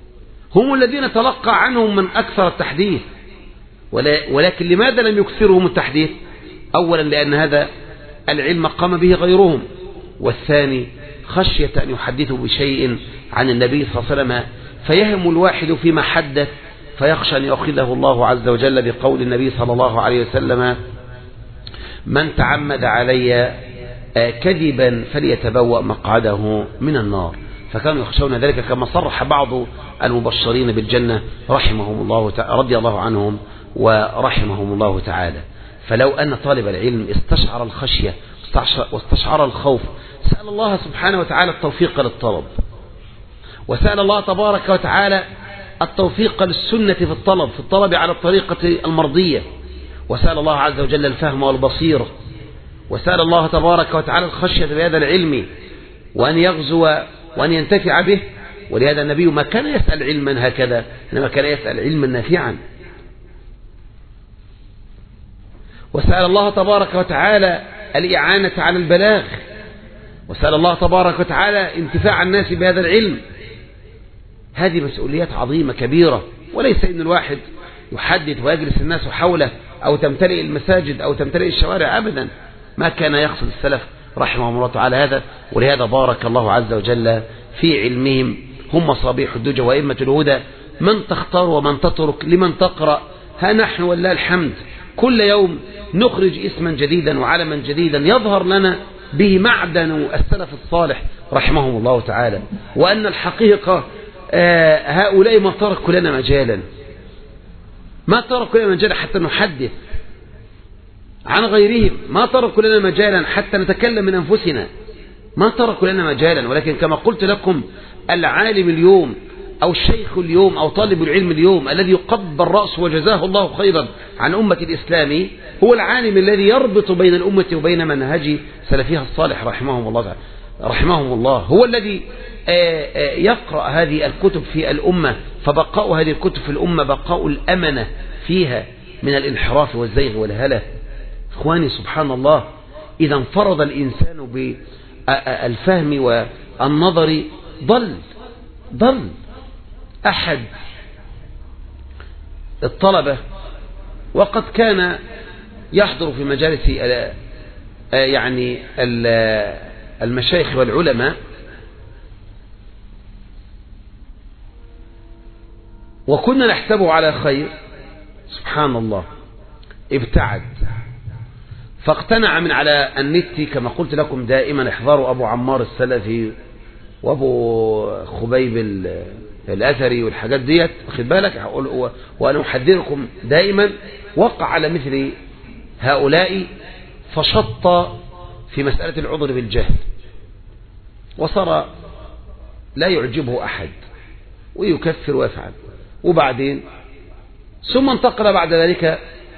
هم الذين تلقى عنهم من أكثر التحديث، ولكن لماذا لم يكثرهم التحديث؟ أولا لأن هذا العلم قام به غيرهم، والثاني خشية أن يحدثوا بشيء عن النبي صلى الله عليه وسلم فيهم الواحد فيما حدث فيخشى أن يأخذه الله عز وجل بقول النبي صلى الله عليه وسلم: من تعمد علي كذبا فليتبوأ مقعده من النار. فكانوا يخشون ذلك كما صرح بعض المبشرين بالجنة رحمهم الله رضي الله عنهم ورحمهم الله تعالى. فلو أن طالب العلم استشعر الخشية واستشعر الخوف سأل الله سبحانه وتعالى التوفيق للطلب، وسأل الله تبارك وتعالى التوفيق للسنة في الطلب في الطلب على الطريقة المرضية، وسأل الله عز وجل الفهم والبصيرة، وسأل الله تبارك وتعالى الخشية بهذا العلم وأن يغزو وأن ينتفع به. ولهذا النبي ما كان يسأل علما هكذا، إنما كان يسأل علما نافعا. وسأل الله تبارك وتعالى الإعانة على البلاغ، وسأل الله تبارك وتعالى انتفاع الناس بهذا العلم. هذه مسؤوليات عظيمة كبيرة، وليس إن الواحد يحدث ويجلس الناس حوله أو تمتلئ المساجد أو تمتلئ الشوارع أبدا. ما كان يقصد السلف رحمهم الله تعالى هذا. ولهذا بارك الله عز وجل في علمهم. هم مصابيح الدجى وإمة الهدى، من تختار ومن تترك لمن تقرأ. ها نحن ولله الحمد كل يوم نخرج اسما جديدا وعلما جديدا يظهر لنا به معدن السلف الصالح رحمهم الله تعالى. وأن الحقيقة هؤلاء ما تركوا لنا مجالا، ما تركوا لنا مجالا حتى نحدث عن غيرهم، ما تركوا لنا مجالا حتى نتكلم من أنفسنا، ما تركوا لنا مجالا. ولكن كما قلت لكم العالم اليوم أو الشيخ اليوم أو طالب العلم اليوم الذي يقبل رأسه وجزاه الله خيرا عن أمة الإسلام هو العالم الذي يربط بين الأمة وبين منهج سلفها الصالح رحمهم الله رحمهم الله. هو الذي يقرأ هذه الكتب في الأمة، فبقاء هذه الكتب في الأمة بقاء الأمنة فيها من الانحراف والزيغ والهلة. إخواني سبحان الله، إذا انفرض الإنسان بالفهم والنظر ضل ضل. أحد الطلبة وقد كان يحضر في مجالس يعني المشايخ والعلماء، وكنا نحسبه على خير، سبحان الله ابتعد فاقتنع من على النت كما قلت لكم دائما احضروا أبو عمار السلفي وأبو خبيب الأثري والحاجات ديت، واخد بالك، وأنا أحذركم دائما وقع على مثل هؤلاء فشط في مسألة العذر بالجهل، وصار لا يعجبه أحد ويكفر ويفعل. وبعدين ثم انتقل بعد ذلك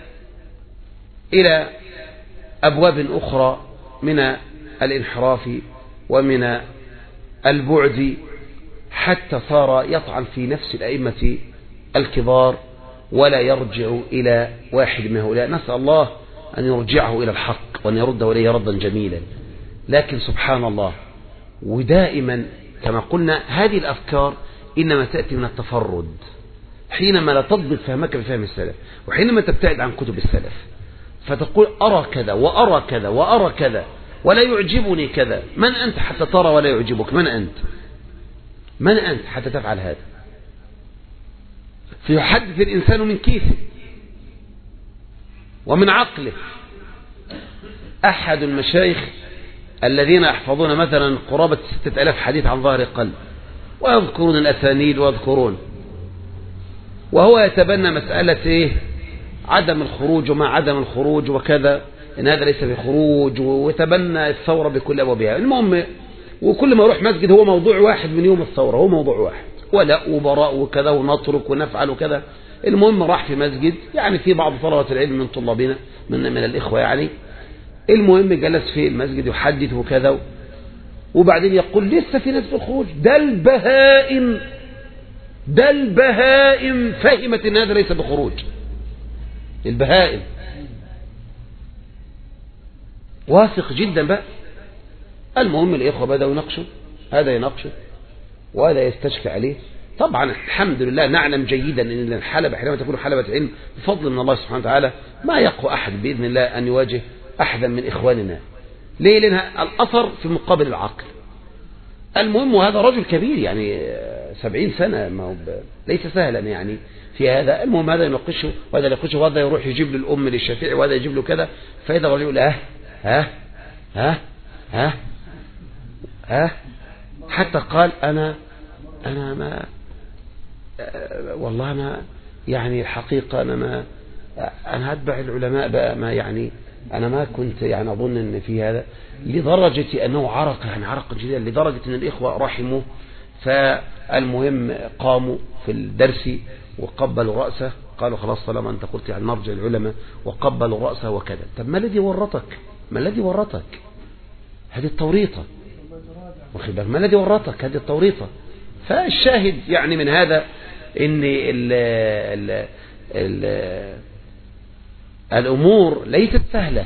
إلى أبواب أخرى من الانحراف ومن البعد، حتى صار يطعن في نفس الأئمة الكبار ولا يرجع إلى واحد من هؤلاء. نسأل الله أن يرجعه إلى الحق وأن يرده إليه ردا جميلا. لكن سبحان الله، ودائما كما قلنا هذه الأفكار إنما تأتي من التفرد، حينما لا تضبط فهمك بفهم السلف، وحينما تبتعد عن كتب السلف فتقول أرى كذا وأرى كذا وأرى كذا ولا يعجبني كذا. من أنت حتى ترى ولا يعجبك؟ من أنت؟ من أنت حتى تفعل هذا؟ فيحدث الإنسان من كيسه ومن عقله. أحد المشايخ الذين يحفظون مثلا قرابة ستة ألاف حديث عن ظهر قلب ويذكرون الأسانيد ويذكرون، وهو يتبنى مسألة إيه؟ عدم الخروج وما عدم الخروج وكذا، إن هذا ليس بخروج، ويتبنى الثورة بكل أبوابها. المهم، وكل ما يروح مسجد هو موضوع واحد من يوم الثورة، هو موضوع واحد، ولا وبراء وكذا ونترك ونفعل وكذا. المهم راح في مسجد، يعني في بعض طلبة العلم من طلابنا من من الإخوة يعني، المهم جلس في المسجد يحدث وكذا، وبعدين يقول لسه في ناس بالخروج، ده البهائم ده البهائم فهمت ان هذا ليس بخروج. البهائم واثق جدا بقى. المهم الإخوة بدأوا يناقشوا، هذا يناقشه وهذا يستشفي عليه طبعا الحمد لله نعلم جيدا أن الحلبة حينما تكون حلبة علم بفضل من الله سبحانه وتعالى ما يقوى أحد بإذن الله أن يواجه أحدا من إخواننا. ليه؟ لأنها الأثر في مقابل العقل. المهم وهذا رجل كبير يعني سبعين سنة، ما هو ليس سهلا يعني في هذا. المهم هذا يناقشه وهذا يناقشه وهذا يروح يجيب للأم للشافعي وهذا يجيب له كذا، فإذا الرجل يقول ها ها ها ها ها حتى قال أنا أنا ما والله ما يعني الحقيقة أنا ما أنا هتبع العلماء بقى، ما يعني أنا ما كنت يعني أظن أن في هذا، لدرجة أنه عرق يعني عرق جدا، لدرجة أن الإخوة رحموه. فالمهم قاموا في الدرس وقبلوا رأسه، قالوا خلاص طالما أنت قلت يعني نرجع العلماء، وقبلوا رأسه وكذا. طب ما الذي ورطك؟ ما الذي ورطك؟ هذه التوريطة، واخد بالك؟ ما الذي ورطك؟ هذه التوريطة. فالشاهد يعني من هذا ان ال ال ال الامور ليست سهلة.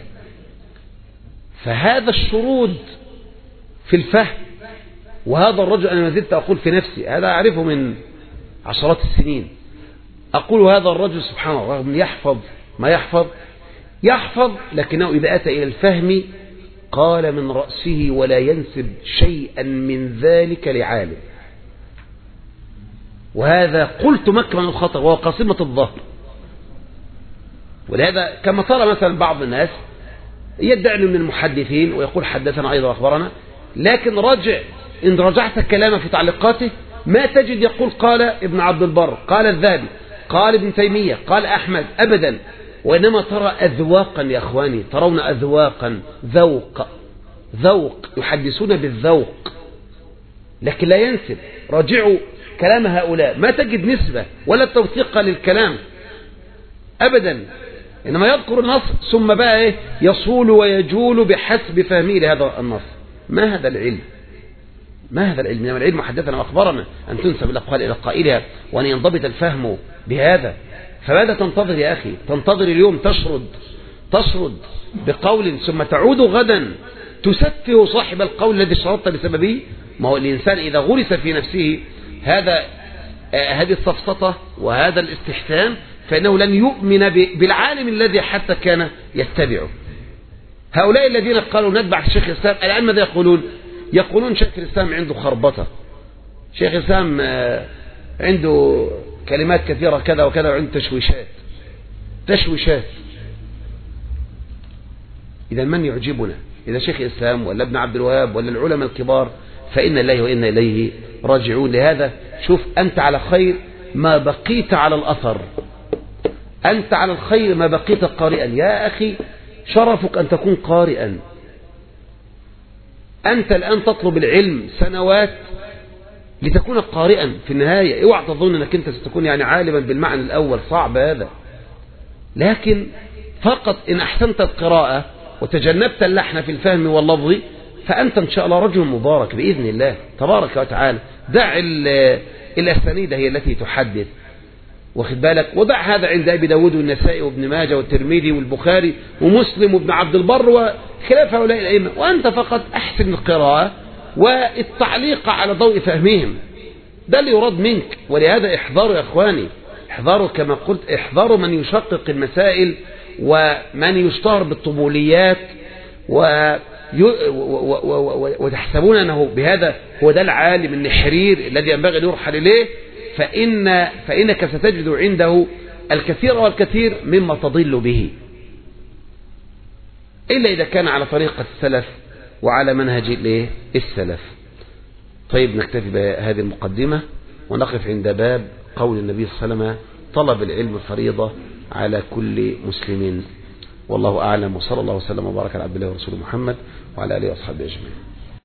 فهذا الشرود في الفهم، وهذا الرجل انا ما زلت اقول في نفسي هذا اعرفه من عشرات السنين، اقول هذا الرجل سبحان الله رغم يحفظ ما يحفظ يحفظ لكنه اذا اتى الى الفهم قال من رأسه ولا ينسب شيئا من ذلك لعالم. وهذا قلت مكمن الخطر وهو قاصمة الظهر. ولهذا كما ترى مثلا بعض الناس يدعي من المحدثين ويقول حدثنا أيضا أخبرنا، لكن رجع إن رجعت كلامه في تعليقاته ما تجد يقول قال ابن عبد البر، قال الذهبي، قال ابن تيمية، قال أحمد، أبدا. وإنما ترى أذواقا يا أخواني، ترون أذواقا، ذوق ذوق يحدثون بالذوق، لكن لا ينسب. راجعوا كلام هؤلاء ما تجد نسبة ولا توثيق للكلام أبدا، إنما يذكر النص ثم بقى إيه يصول ويجول بحسب فهمه لهذا النص. ما هذا العلم؟ ما هذا العلم؟ إنما العلم حدثنا وأخبرنا أن تنسب الأقوال إلى قائلها وأن ينضبط الفهم بهذا. فماذا تنتظر يا أخي؟ تنتظر اليوم تشرد تشرد بقول ثم تعود غدا تسفه صاحب القول الذي شرطت بسببه؟ ما هو الإنسان إذا غرس في نفسه هذا آه هذه السفسطة وهذا الاستحسان فإنه لن يؤمن بالعالم الذي حتى كان يتبعه. هؤلاء الذين قالوا نتبع شيخ الإسلام الآن ماذا يقولون؟ يقولون شيخ الإسلام عنده خربطة، شيخ الإسلام آه عنده كلمات كثيرة كذا وكذا وعنده تشويشات تشويشات. إذا من يعجبنا؟ إذا شيخ الإسلام ولا ابن عبد الوهاب ولا العلماء الكبار فإن الله وإنا إليه راجعون. لهذا شوف أنت على خير ما بقيت على الأثر، أنت على الخير ما بقيت قارئا. يا أخي شرفك أن تكون قارئا. أنت الآن تطلب العلم سنوات لتكون قارئا في النهاية. اوعى تظن أنك أنت ستكون يعني عالما بالمعنى الأول، صعب هذا. لكن فقط إن أحسنت القراءة وتجنبت اللحن في الفهم واللفظ فأنت إن شاء الله رجل مبارك بإذن الله تبارك وتعالى. دع الأسانيد هي التي تحدث، واخد بالك، ودع هذا عند أبي داود والنسائي وابن ماجه والترمذي والبخاري ومسلم وابن عبد البر وخلاف هؤلاء الأئمة، وأنت فقط أحسن القراءة والتعليق على ضوء فهمهم. ده اللي يراد منك. ولهذا احذروا يا إخواني، احذروا كما قلت، احذروا من يشقق المسائل ومن يشتهر بالطبوليات و وتحسبون أنه بهذا هو ده العالم النحرير الذي ينبغي أن يرحل إليه، فإن فإنك ستجد عنده الكثير والكثير مما تضل به، إلا إذا كان على طريقة السلف وعلى منهج السلف. طيب نكتفي بهذه المقدمة ونقف عند باب قول النبي صلى الله عليه وسلم طلب العلم فريضة على كل مسلم. والله أعلم، وصلى الله وسلم وبارك على عبد الله ورسوله محمد وعلى آله وأصحابه أجمعين.